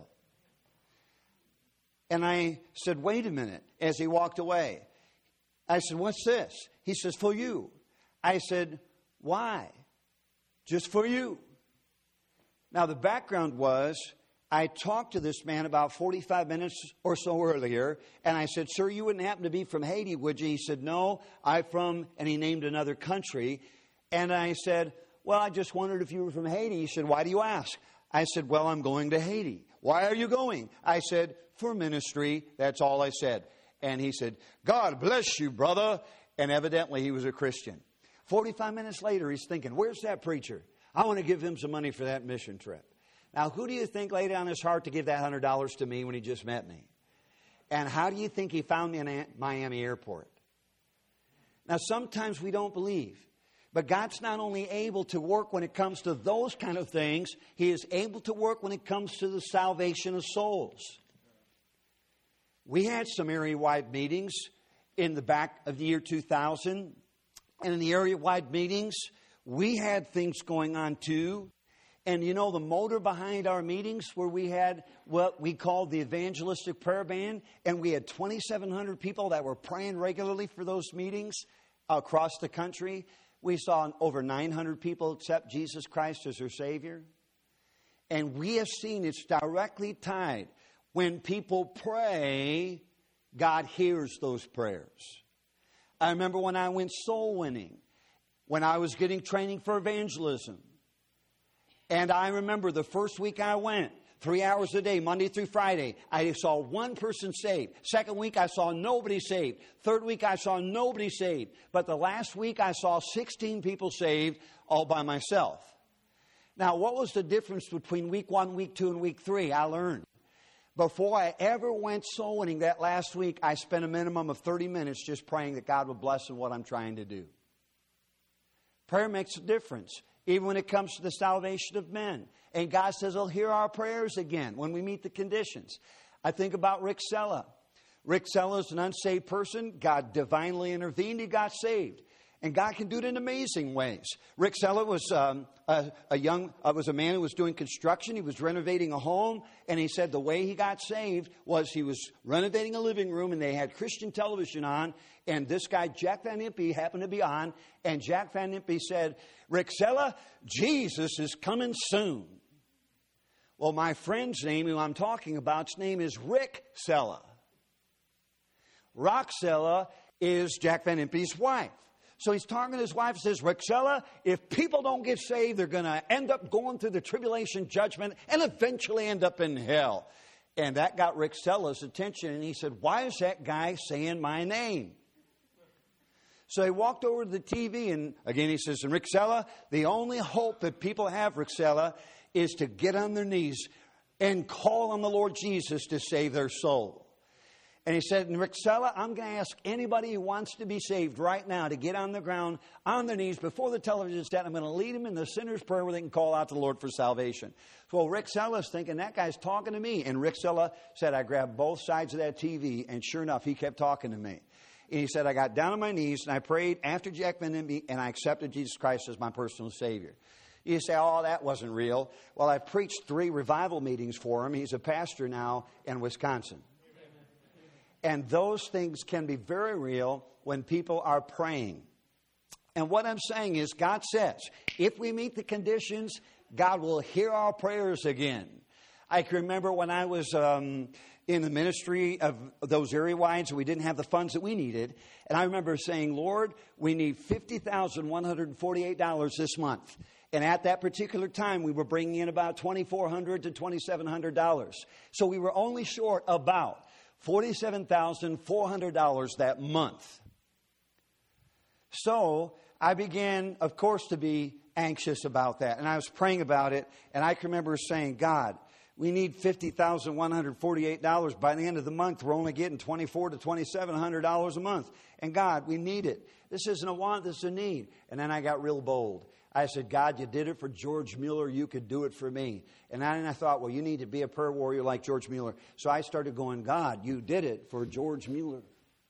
And I said, wait a minute, as he walked away. I said, what's this? He says, for you. I said, why? Just for you. Now, the background was, I talked to this man about forty-five minutes or so earlier, and I said, sir, you wouldn't happen to be from Haiti, would you? He said, no, I'm from, and he named another country. And I said, well, I just wondered if you were from Haiti. He said, why do you ask? I said, well, I'm going to Haiti. Why are you going? I said, for ministry. That's all I said. And he said, God bless you, brother. And evidently he was a Christian. forty-five minutes later, he's thinking, where's that preacher? I want to give him some money for that mission trip. Now, who do you think laid on his heart to give that one hundred dollars to me when he just met me? And how do you think he found me in Miami Airport? Now, sometimes we don't believe. But God's not only able to work when it comes to those kind of things, He is able to work when it comes to the salvation of souls. We had some area-wide meetings in the back of the year two thousand. And in the area-wide meetings, we had things going on too. And you know, the motor behind our meetings where we had what we called the evangelistic prayer band, and we had twenty-seven hundred people that were praying regularly for those meetings across the country. We saw over nine hundred people accept Jesus Christ as their Savior. And we have seen it's directly tied. When people pray, God hears those prayers. I remember when I went soul winning, when I was getting training for evangelism. And I remember the first week I went, three hours a day, Monday through Friday, I saw one person saved. Second week, I saw nobody saved. Third week, I saw nobody saved. But the last week, I saw sixteen people saved all by myself. Now, what was the difference between week one, week two, and week three? I learned. Before I ever went soul winning that last week, I spent a minimum of thirty minutes just praying that God would bless in what I'm trying to do. Prayer makes a difference, even when it comes to the salvation of men. And God says He'll hear our prayers again when we meet the conditions. I think about Rick Sella. Rick Sella is an unsaved person. God divinely intervened. He got saved. And God can do it in amazing ways. Rick Sella was um, a, a young, uh, was a man who was doing construction. He was renovating a home, and he said the way he got saved was he was renovating a living room, and they had Christian television on, and this guy Jack Van Impe happened to be on, and Jack Van Impe said, "Rick Sella, Jesus is coming soon." Well, my friend's name, who I'm talking about, his name is Rick Sella. Rock Sella is Jack Van Impe's wife. So he's talking to his wife and says, "Rick Sella, if people don't get saved, they're going to end up going through the tribulation judgment and eventually end up in hell." And that got Rick Sella's attention. And he said, "Why is that guy saying my name?" So he walked over to the T V, and again he says, "And Rick Sella, the only hope that people have, Rick Sella, is to get on their knees and call on the Lord Jesus to save their soul." And he said, "And Rick Sella, I'm going to ask anybody who wants to be saved right now to get on the ground, on their knees, before the television set. I'm going to lead them in the sinner's prayer where they can call out to the Lord for salvation." So Rick Sella's thinking, that guy's talking to me. And Rick Sella said, I grabbed both sides of that T V, and sure enough, he kept talking to me. And he said, I got down on my knees, and I prayed after Jack Van Impe, and I accepted Jesus Christ as my personal Savior. You say, "Oh, that wasn't real." Well, I've preached three revival meetings for him. He's a pastor now in Wisconsin. And those things can be very real when people are praying. And what I'm saying is, God says, if we meet the conditions, God will hear our prayers again. I can remember when I was um, in the ministry of those area wides, we didn't have the funds that we needed. And I remember saying, "Lord, we need fifty thousand one hundred forty-eight dollars this month." And at that particular time, we were bringing in about twenty-four hundred dollars to twenty-seven hundred dollars. So we were only short about forty-seven thousand four hundred dollars that month. So I began, of course, to be anxious about that. And I was praying about it. And I can remember saying, "God, we need fifty thousand one hundred forty-eight dollars. By the end of the month, we're only getting twenty-four hundred to twenty-seven hundred dollars a month. And God, we need it. This isn't a want, this is a need." And then I got real bold. I said, "God, you did it for George Mueller. You could do it for me." And then I thought, well, you need to be a prayer warrior like George Mueller. So I started going, "God, you did it for George Mueller.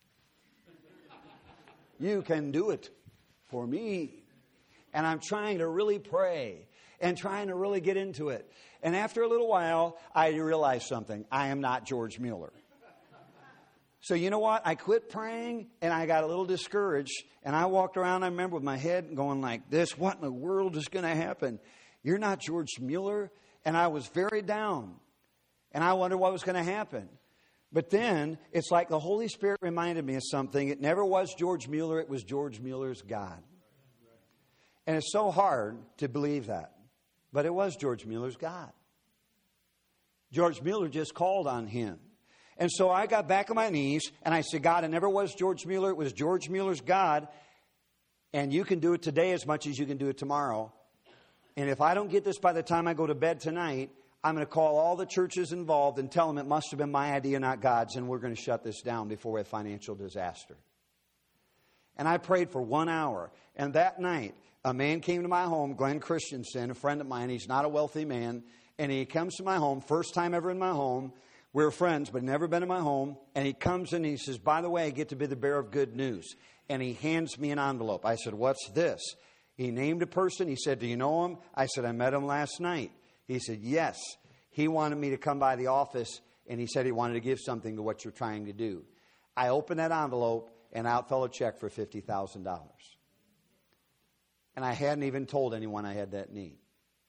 You can do it for me." And I'm trying to really pray and trying to really get into it. And after a little while, I realized something. I am not George Mueller. So you know what? I quit praying, and I got a little discouraged. And I walked around, I remember, with my head going like this. What in the world is going to happen? You're not George Mueller. And I was very down. And I wondered what was going to happen. But then, it's like the Holy Spirit reminded me of something. It never was George Mueller. It was George Mueller's God. And it's so hard to believe that. But it was George Mueller's God. George Mueller just called on him. And so I got back on my knees, and I said, "God, it never was George Mueller. It was George Mueller's God. And you can do it today as much as you can do it tomorrow. And if I don't get this by the time I go to bed tonight, I'm going to call all the churches involved and tell them it must have been my idea, not God's, and we're going to shut this down before we have financial disaster." And I prayed for one hour. And that night, a man came to my home, Glenn Christensen, a friend of mine. He's not a wealthy man. And he comes to my home, first time ever in my home. We were friends, but never been in my home. And he comes in and he says, "By the way, I get to be the bearer of good news." And he hands me an envelope. I said, "What's this?" He named a person. He said, "Do you know him?" I said, "I met him last night." He said, "Yes." He wanted me to come by the office, and he said he wanted to give something to what you're trying to do. I opened that envelope, and out fell a check for fifty thousand dollars. And I hadn't even told anyone I had that need.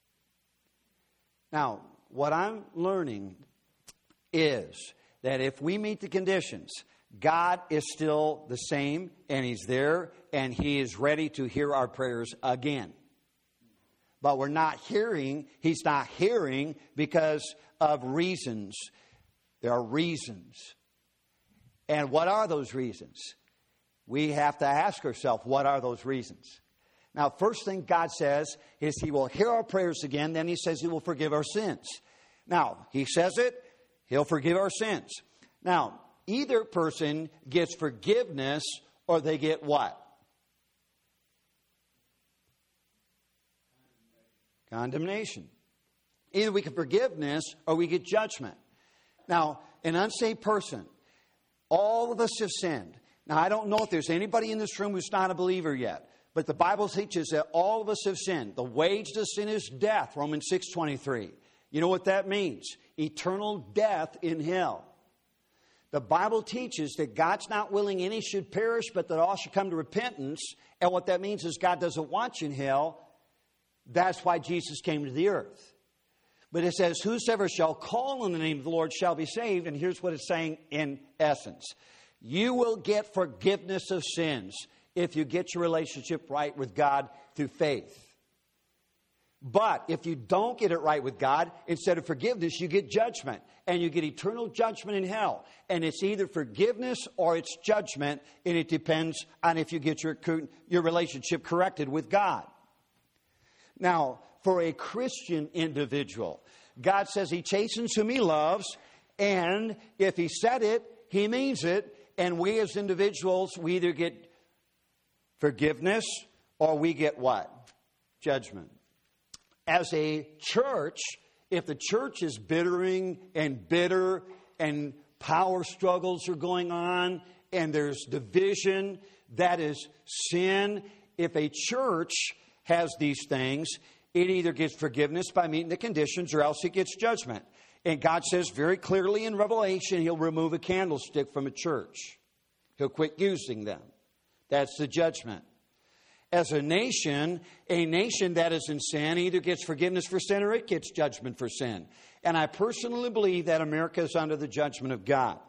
Now, what I'm learning is that if we meet the conditions, God is still the same, and He's there, and He is ready to hear our prayers again. But we're not hearing, He's not hearing because of reasons. There are reasons. And what are those reasons? We have to ask ourselves, what are those reasons? Now, first thing God says is He will hear our prayers again. Then He says He will forgive our sins. Now, He says it, He'll forgive our sins. Now, either person gets forgiveness or they get what? Condemnation. Either we get forgiveness or we get judgment. Now, an unsaved person, all of us have sinned. Now, I don't know if there's anybody in this room who's not a believer yet, but the Bible teaches that all of us have sinned. The wage of sin is death, Romans six twenty-three. You know what that means? Eternal death in hell. The Bible teaches that God's not willing any should perish, but that all should come to repentance. And what that means is God doesn't want you in hell. That's why Jesus came to the earth. But it says, whosoever shall call on the name of the Lord shall be saved. And here's what it's saying in essence. You will get forgiveness of sins if you get your relationship right with God through faith. But if you don't get it right with God, instead of forgiveness, you get judgment. And you get eternal judgment in hell. And it's either forgiveness or it's judgment. And it depends on if you get your, your relationship corrected with God. Now, for a Christian individual, God says He chastens whom He loves. And if He said it, He means it. And we as individuals, we either get forgiveness or we get what? Judgment. As a church, if the church is bittering and bitter and power struggles are going on and there's division, that is sin. If a church has these things, it either gets forgiveness by meeting the conditions or else it gets judgment. And God says very clearly in Revelation, He'll remove a candlestick from a church. He'll quit using them. That's the judgment. As a nation, a nation that is in sin either gets forgiveness for sin or it gets judgment for sin. And I personally believe that America is under the judgment of God.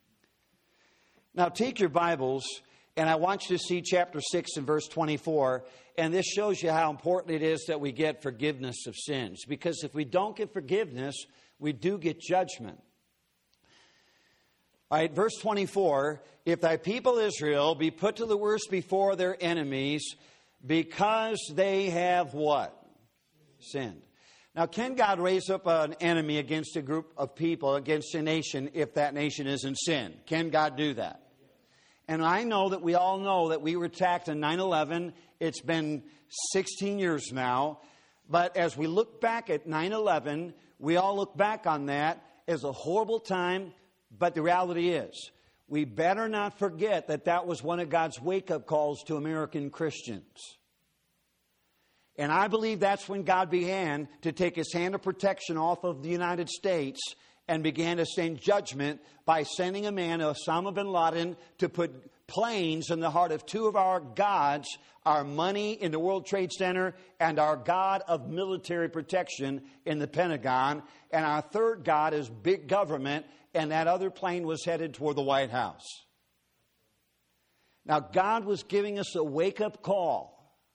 Now take your Bibles, and I want you to see chapter six and verse twenty-four. And this shows you how important it is that we get forgiveness of sins. Because if we don't get forgiveness, we do get judgment. All right, verse twenty-four, if thy people Israel be put to the worst before their enemies, because they have what? Sinned. Now, can God raise up an enemy against a group of people, against a nation, if that nation is in sin? Can God do that? And I know that we all know that we were attacked on nine eleven. It's been sixteen years now. But as we look back at nine eleven, we all look back on that as a horrible time. But the reality is, we better not forget that that was one of God's wake-up calls to American Christians. And I believe that's when God began to take His hand of protection off of the United States and began to send judgment by sending a man, Osama bin Laden, to put planes in the heart of two of our gods, our money in the World Trade Center, and our God of military protection in the Pentagon. And our third God is big government. And that other plane was headed toward the White House. Now, God was giving us a wake-up call.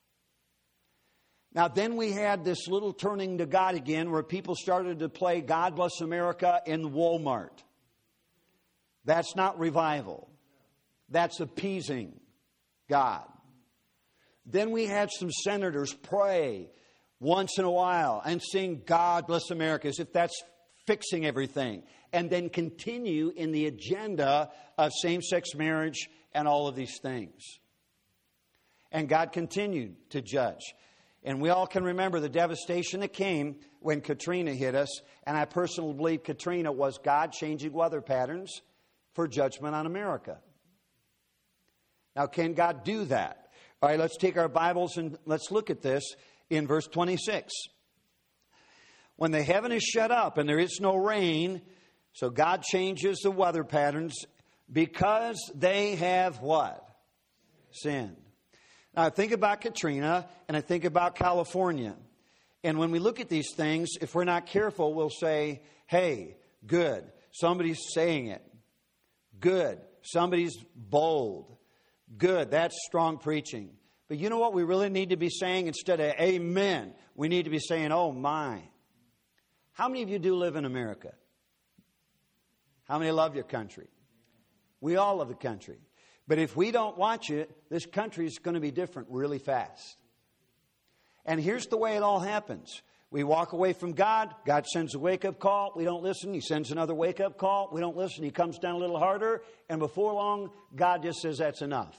Now, then we had this little turning to God again where people started to play God Bless America in Walmart. That's not revival. That's appeasing God. Then we had some senators pray once in a while and sing God Bless America as if that's fixing everything. And then continue in the agenda of same-sex marriage and all of these things. And God continued to judge. And we all can remember the devastation that came when Katrina hit us. And I personally believe Katrina was God changing weather patterns for judgment on America. Now, can God do that? All right, let's take our Bibles and let's look at this in verse twenty-six. When the heaven is shut up and there is no rain, so God changes the weather patterns because they have what? Sinned. Now, I think about Katrina and I think about California. And when we look at these things, if we're not careful, we'll say, hey, good, somebody's saying it. Good, Somebody's bold. Good, that's strong preaching. But you know what we really need to be saying? Instead of amen, we need to be saying, oh my. How many of you do live in America? How many love your country? We all love the country. But if we don't watch it, this country is going to be different really fast. And here's the way it all happens. We walk away from God. God sends a wake-up call. We don't listen. He sends another wake-up call. We don't listen. He comes down a little harder. And before long, God just says that's enough.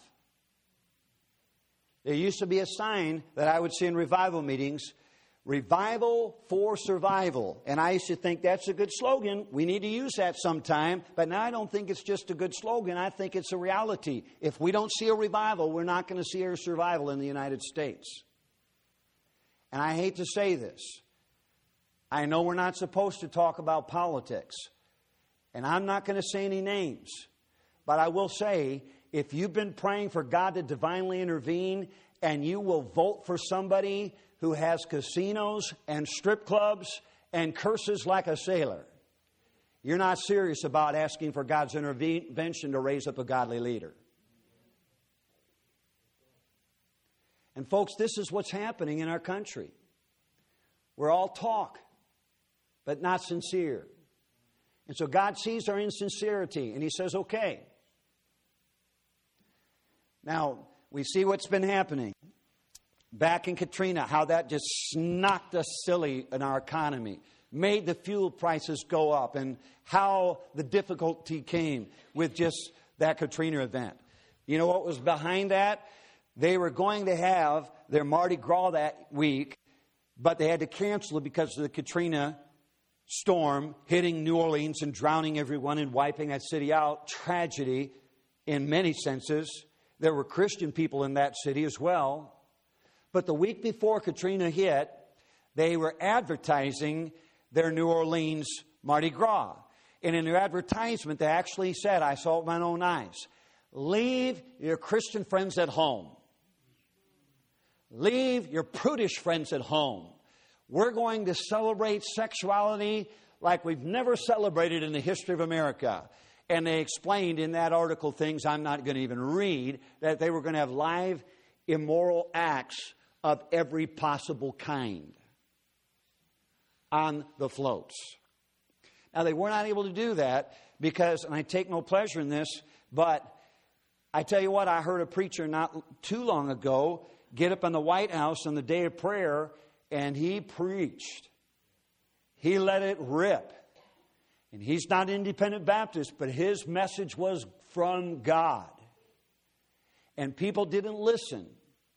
There used to be a sign that I would see in revival meetings, revival for survival. And I used to think that's a good slogan. We need to use that sometime. But now I don't think it's just a good slogan. I think it's a reality. If we don't see a revival, we're not going to see a survival in the United States. And I hate to say this. I know we're not supposed to talk about politics. And I'm not going to say any names. But I will say, if you've been praying for God to divinely intervene and you will vote for somebody who has casinos and strip clubs and curses like a sailor, you're not serious about asking for God's intervention to raise up a godly leader. And folks, this is what's happening in our country. We're all talk, but not sincere. And so God sees our insincerity, and He says, okay. Now, we see what's been happening. Back in Katrina, how that just knocked us silly in our economy, made the fuel prices go up, and how the difficulty came with just that Katrina event. You know what was behind that? They were going to have their Mardi Gras that week, but they had to cancel it because of the Katrina storm hitting New Orleans and drowning everyone and wiping that city out. Tragedy in many senses. There were Christian people in that city as well. But the week before Katrina hit, they were advertising their New Orleans Mardi Gras. And in their advertisement, they actually said, I saw it with my own eyes, leave your Christian friends at home. Leave your prudish friends at home. We're going to celebrate sexuality like we've never celebrated in the history of America. And they explained in that article things I'm not going to even read, that they were going to have live immoral acts of every possible kind on the floats. Now, they were not able to do that because, and I take no pleasure in this, but I tell you what, I heard a preacher not too long ago get up in the White House on the day of prayer, and he preached. He let it rip. And he's not independent Baptist, but his message was from God. And people didn't listen.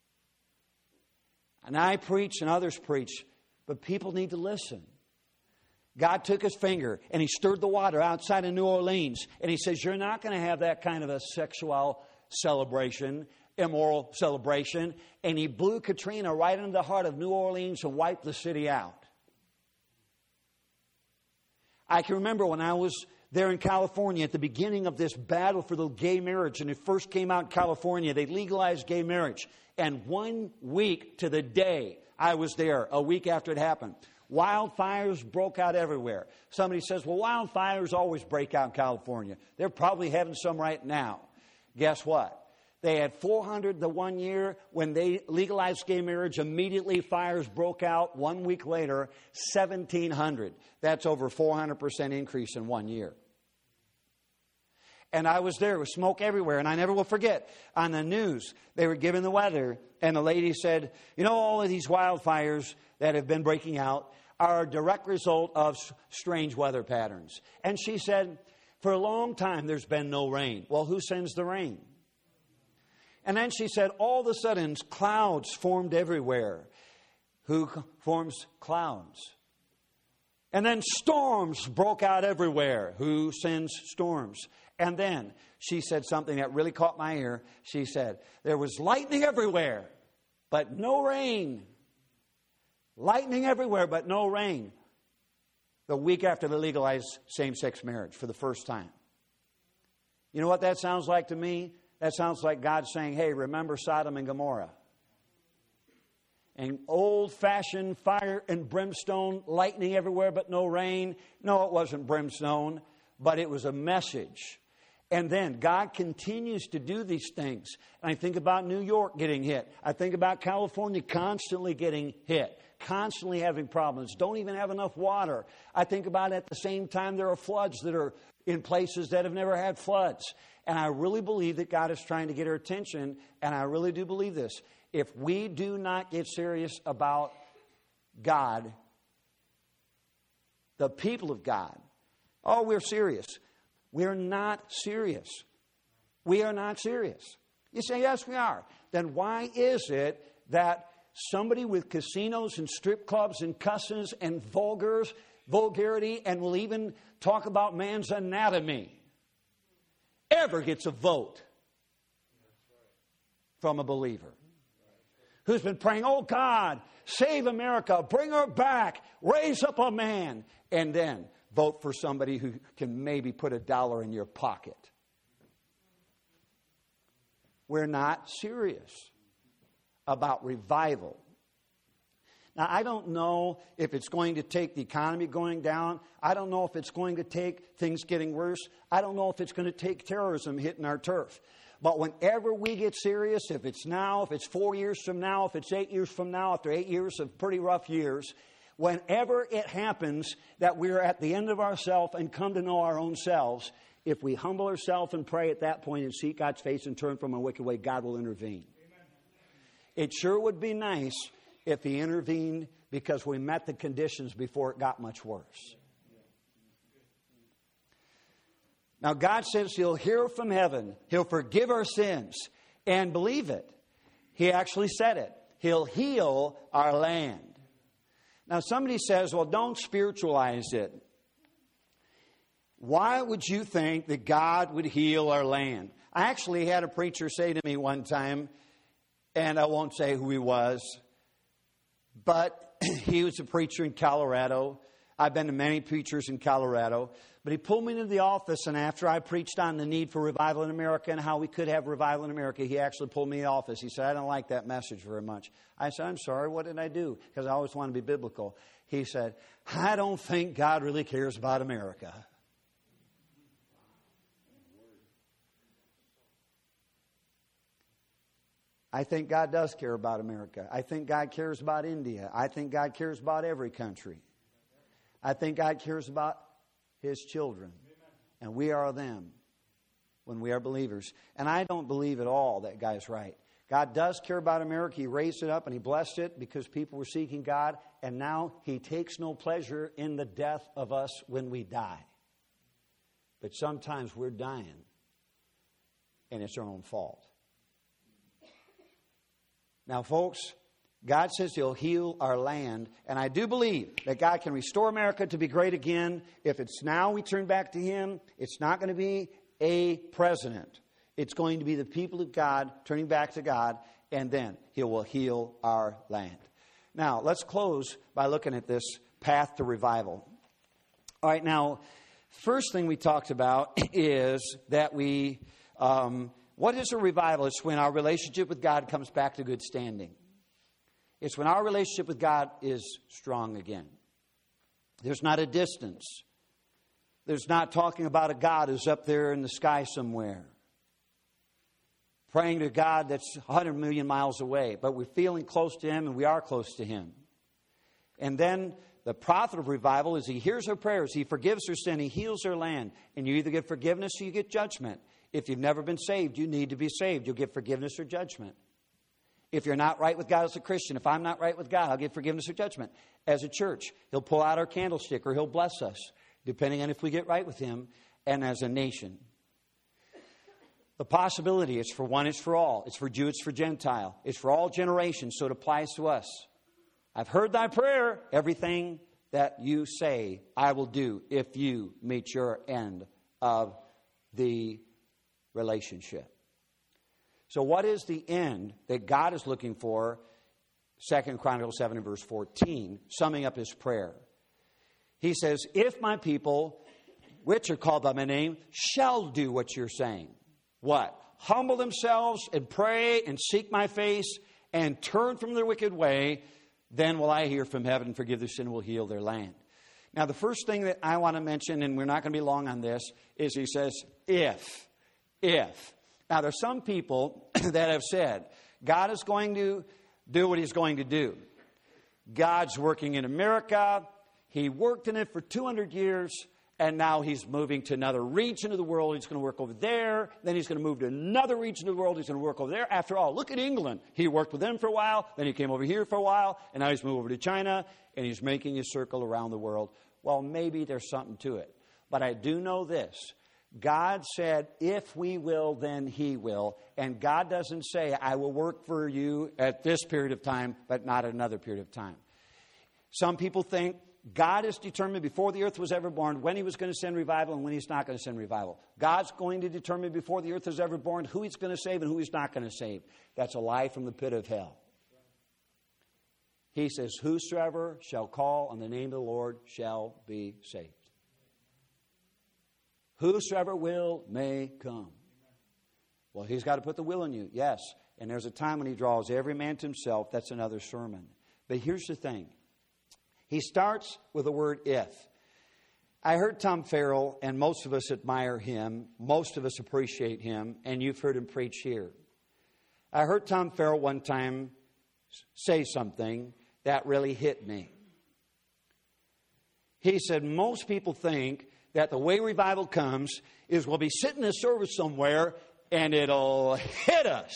And I preach and others preach, but people need to listen. God took His finger and He stirred the water outside of New Orleans. And He says, you're not going to have that kind of a sexual celebration, immoral celebration. And He blew Katrina right into the heart of New Orleans and wiped the city out. I can remember when I was there in California at the beginning of this battle for the gay marriage, and it first came out in California. They legalized gay marriage. And one week to the day I was there, a week after it happened, wildfires broke out everywhere. Somebody says, well, wildfires always break out in California. They're probably having some right now. Guess what? They had four hundred the one year. When they legalized gay marriage, immediately fires broke out. One week later, seventeen hundred. That's over four hundred percent increase in one year. And I was there with smoke everywhere. And I never will forget, on the news, they were giving the weather. And the lady said, you know, all of these wildfires that have been breaking out are a direct result of strange weather patterns. And she said, for a long time, there's been no rain. Well, who sends the rain? And then she said, all of a sudden, clouds formed everywhere. Who forms clouds? And then storms broke out everywhere. Who sends storms? And then she said something that really caught my ear. She said, there was lightning everywhere, but no rain. Lightning everywhere, but no rain. The week after they legalized same-sex marriage for the first time. You know what that sounds like to me? That sounds like God saying, hey, remember Sodom and Gomorrah. And old-fashioned fire and brimstone, lightning everywhere but no rain. No, it wasn't brimstone, but it was a message. And then God continues to do these things. And I think about New York getting hit. I think about California constantly getting hit, constantly having problems, don't even have enough water. I think about at the same time there are floods that are in places that have never had floods. And I really believe that God is trying to get our attention, and I really do believe this. If we do not get serious about God, the people of God, oh, we're serious. We're not serious. We are not serious. You say, yes, we are. Then why is it that somebody with casinos and strip clubs and cusses and vulgars, vulgarity, and will even talk about man's anatomy ever gets a vote from a believer who's been praying, oh God, save America, bring her back, raise up a man, and then vote for somebody who can maybe put a dollar in your pocket? We're not serious about revival. Now, I don't know if it's going to take the economy going down. I don't know if it's going to take things getting worse. I don't know if it's going to take terrorism hitting our turf. But whenever we get serious, if it's now, if it's four years from now, if it's eight years from now, after eight years of pretty rough years, whenever it happens that we're at the end of ourselves and come to know our own selves, if we humble ourselves and pray at that point and seek God's face and turn from our wicked way, God will intervene. Amen. It sure would be nice if He intervened because we met the conditions before it got much worse. Now, God says He'll hear from heaven. He'll forgive our sins. And believe it, He actually said it. He'll heal our land. Now, somebody says, well, don't spiritualize it. Why would you think that God would heal our land? I actually had a preacher say to me one time, and I won't say who he was, but he was a preacher in Colorado. I've been to many preachers in Colorado. But he pulled me into the office, and after I preached on the need for revival in America and how we could have revival in America, he actually pulled me in the office. He said, I don't like that message very much. I said, I'm sorry, what did I do? Because I always want to be biblical. He said, I don't think God really cares about America. I think God does care about America. I think God cares about India. I think God cares about every country. I think God cares about His children. And we are them when we are believers. And I don't believe at all that guy's right. God does care about America. He raised it up and He blessed it because people were seeking God. And now He takes no pleasure in the death of us when we die. But sometimes we're dying, and it's our own fault. Now, folks, God says He'll heal our land. And I do believe that God can restore America to be great again. If it's now we turn back to Him, it's not going to be a president. It's going to be the people of God turning back to God, and then He will heal our land. Now, let's close by looking at this path to revival. All right, now, first thing we talked about is that we... Um, what is a revival? It's when our relationship with God comes back to good standing. It's when our relationship with God is strong again. There's not a distance. There's not talking about a God who's up there in the sky somewhere, praying to God that's one hundred million miles away. But we're feeling close to Him, and we are close to Him. And then the prophet of revival is He hears our prayers. He forgives our sin. He heals our land. And you either get forgiveness or you get judgment. If you've never been saved, you need to be saved. You'll get forgiveness or judgment. If you're not right with God as a Christian, if I'm not right with God, I'll get forgiveness or judgment. As a church, He'll pull out our candlestick or He'll bless us, depending on if we get right with Him, and as a nation. The possibility, it's for one, it's for all. It's for Jew, it's for Gentile. It's for all generations, so it applies to us. I've heard thy prayer. Everything that you say, I will do if you meet your end of the relationship. So what is the end that God is looking for? Second Chronicles seven and verse fourteen, summing up His prayer. He says, if my people, which are called by my name, shall do what you're saying. What? Humble themselves and pray and seek my face and turn from their wicked way, then will I hear from heaven and forgive their sin and will heal their land. Now, the first thing that I want to mention, and we're not going to be long on this, is He says, if. if. Now, there's some people that have said, God is going to do what He's going to do. God's working in America. He worked in it for two hundred years, and now He's moving to another region of the world. He's going to work over there. Then He's going to move to another region of the world. He's going to work over there. After all, look at England. He worked with them for a while. Then He came over here for a while. And now He's moved over to China. And He's making His circle around the world. Well, maybe there's something to it. But I do know this. God said, if we will, then He will. And God doesn't say, I will work for you at this period of time, but not at another period of time. Some people think God is determined before the earth was ever born when He was going to send revival and when He's not going to send revival. God's going to determine before the earth was ever born who He's going to save and who He's not going to save. That's a lie from the pit of hell. He says, whosoever shall call on the name of the Lord shall be saved. Whosoever will may come. Well, He's got to put the will in you, yes. And there's a time when He draws every man to himself. That's another sermon. But here's the thing. He starts with the word if. I heard Tom Farrell, and most of us admire him. Most of us appreciate him, and you've heard him preach here. I heard Tom Farrell one time say something that really hit me. He said, most people think that the way revival comes is we'll be sitting in a service somewhere and it'll hit us.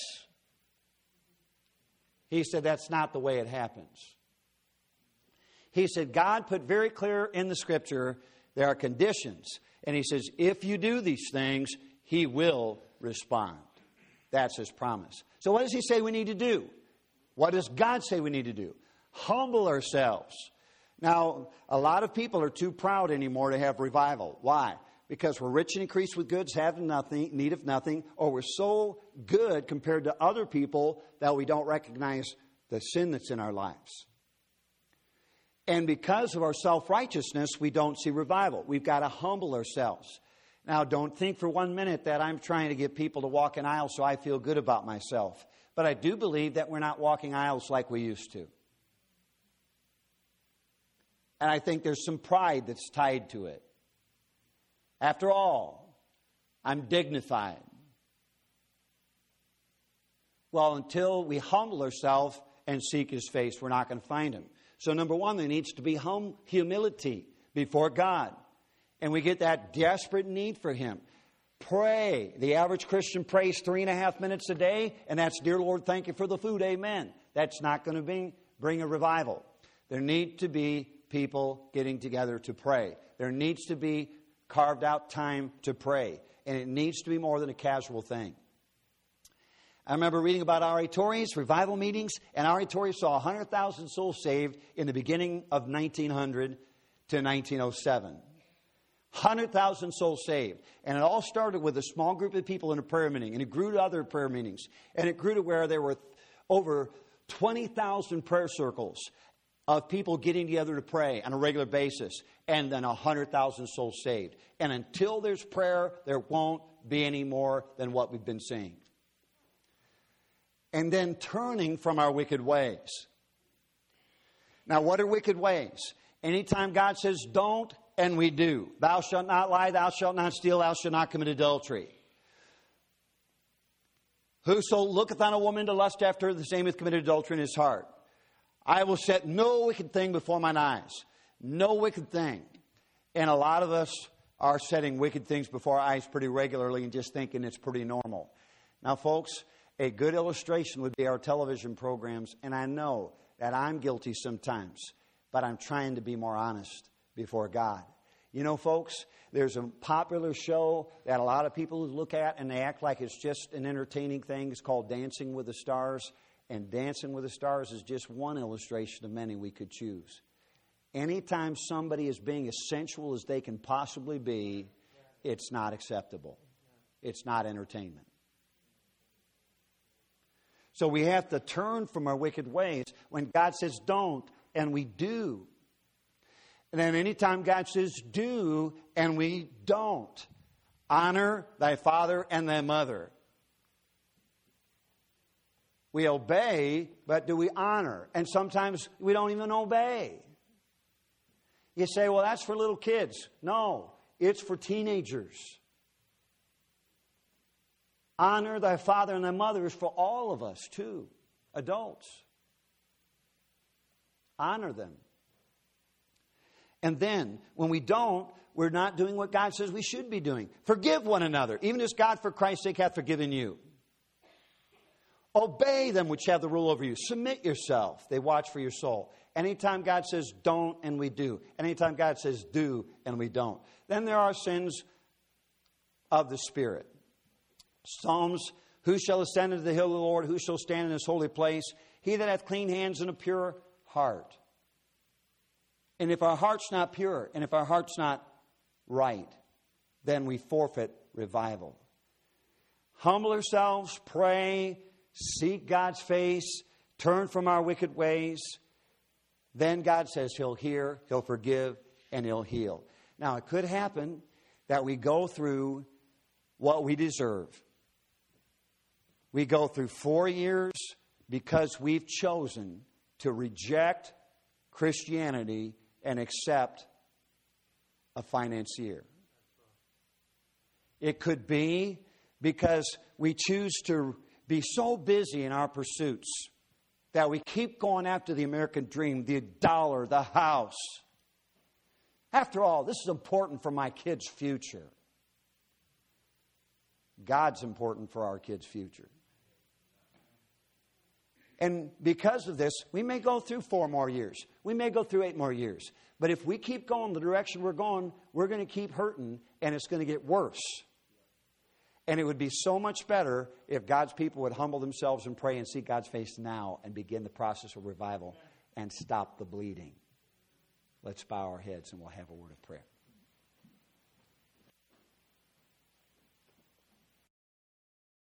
He said that's not the way it happens. He said God put very clear in the Scripture there are conditions. And He says if you do these things, He will respond. That's His promise. So what does He say we need to do? What does God say we need to do? Humble ourselves. Now, a lot of people are too proud anymore to have revival. Why? Because we're rich and increased with goods, having nothing, need of nothing, or we're so good compared to other people that we don't recognize the sin that's in our lives. And because of our self-righteousness, we don't see revival. We've got to humble ourselves. Now, don't think for one minute that I'm trying to get people to walk an aisle so I feel good about myself. But I do believe that we're not walking aisles like we used to. And I think there's some pride that's tied to it. After all, I'm dignified. Well, until we humble ourselves and seek His face, we're not going to find Him. So number one, there needs to be hum- humility before God. And we get that desperate need for Him. Pray. The average Christian prays three and a half minutes a day, and that's, dear Lord, thank you for the food, amen. That's not going to bring, bring a revival. There need to be people getting together to pray. There needs to be carved out time to pray. And it needs to be more than a casual thing. I remember reading about R A Torrey's revival meetings, and R A Torrey saw one hundred thousand souls saved in the beginning of nineteen hundred to nineteen oh seven. one hundred thousand souls saved. And it all started with a small group of people in a prayer meeting, and it grew to other prayer meetings. And it grew to where there were over twenty thousand prayer circles of people getting together to pray on a regular basis, and then one hundred thousand souls saved. And until there's prayer, there won't be any more than what we've been seeing. And then turning from our wicked ways. Now, what are wicked ways? Anytime God says don't, and we do. Thou shalt not lie, thou shalt not steal, thou shalt not commit adultery. Whoso looketh on a woman to lust after her, the same hath committed adultery in his heart. I will set no wicked thing before mine eyes. No wicked thing. And a lot of us are setting wicked things before our eyes pretty regularly and just thinking it's pretty normal. Now, folks, a good illustration would be our television programs. And I know that I'm guilty sometimes, but I'm trying to be more honest before God. You know, folks, there's a popular show that a lot of people look at and they act like it's just an entertaining thing. It's called Dancing with the Stars. And Dancing with the Stars is just one illustration of many we could choose. Anytime somebody is being as sensual as they can possibly be, it's not acceptable. It's not entertainment. So we have to turn from our wicked ways when God says don't, and we do. And then anytime God says do, and we don't. Honor thy father and thy mother. We obey, but do we honor? And sometimes we don't even obey. You say, well, that's for little kids. No, it's for teenagers. Honor thy father and thy mother is for all of us too. Adults. Honor them. And then, when we don't, we're not doing what God says we should be doing. Forgive one another, even as God for Christ's sake hath forgiven you. Obey them which have the rule over you. Submit yourself. They watch for your soul. Anytime God says don't and we do. Anytime God says do and we don't. Then there are sins of the Spirit. Psalms, who shall ascend into the hill of the Lord? Who shall stand in his holy place? He that hath clean hands and a pure heart. And if our heart's not pure, and if our heart's not right, then we forfeit revival. Humble ourselves, pray, seek God's face, turn from our wicked ways. Then God says He'll hear, He'll forgive, and He'll heal. Now, it could happen that we go through what we deserve. We go through four years because we've chosen to reject Christianity and accept a financier. It could be because we choose to be so busy in our pursuits that we keep going after the American dream, the dollar, the house. After all, this is important for my kids' future. God's important for our kids' future. And because of this, we may go through four more years. We may go through eight more years. But if we keep going the direction we're going, we're going to keep hurting, and it's going to get worse. And it would be so much better if God's people would humble themselves and pray and seek God's face now and begin the process of revival and stop the bleeding. Let's bow our heads and we'll have a word of prayer.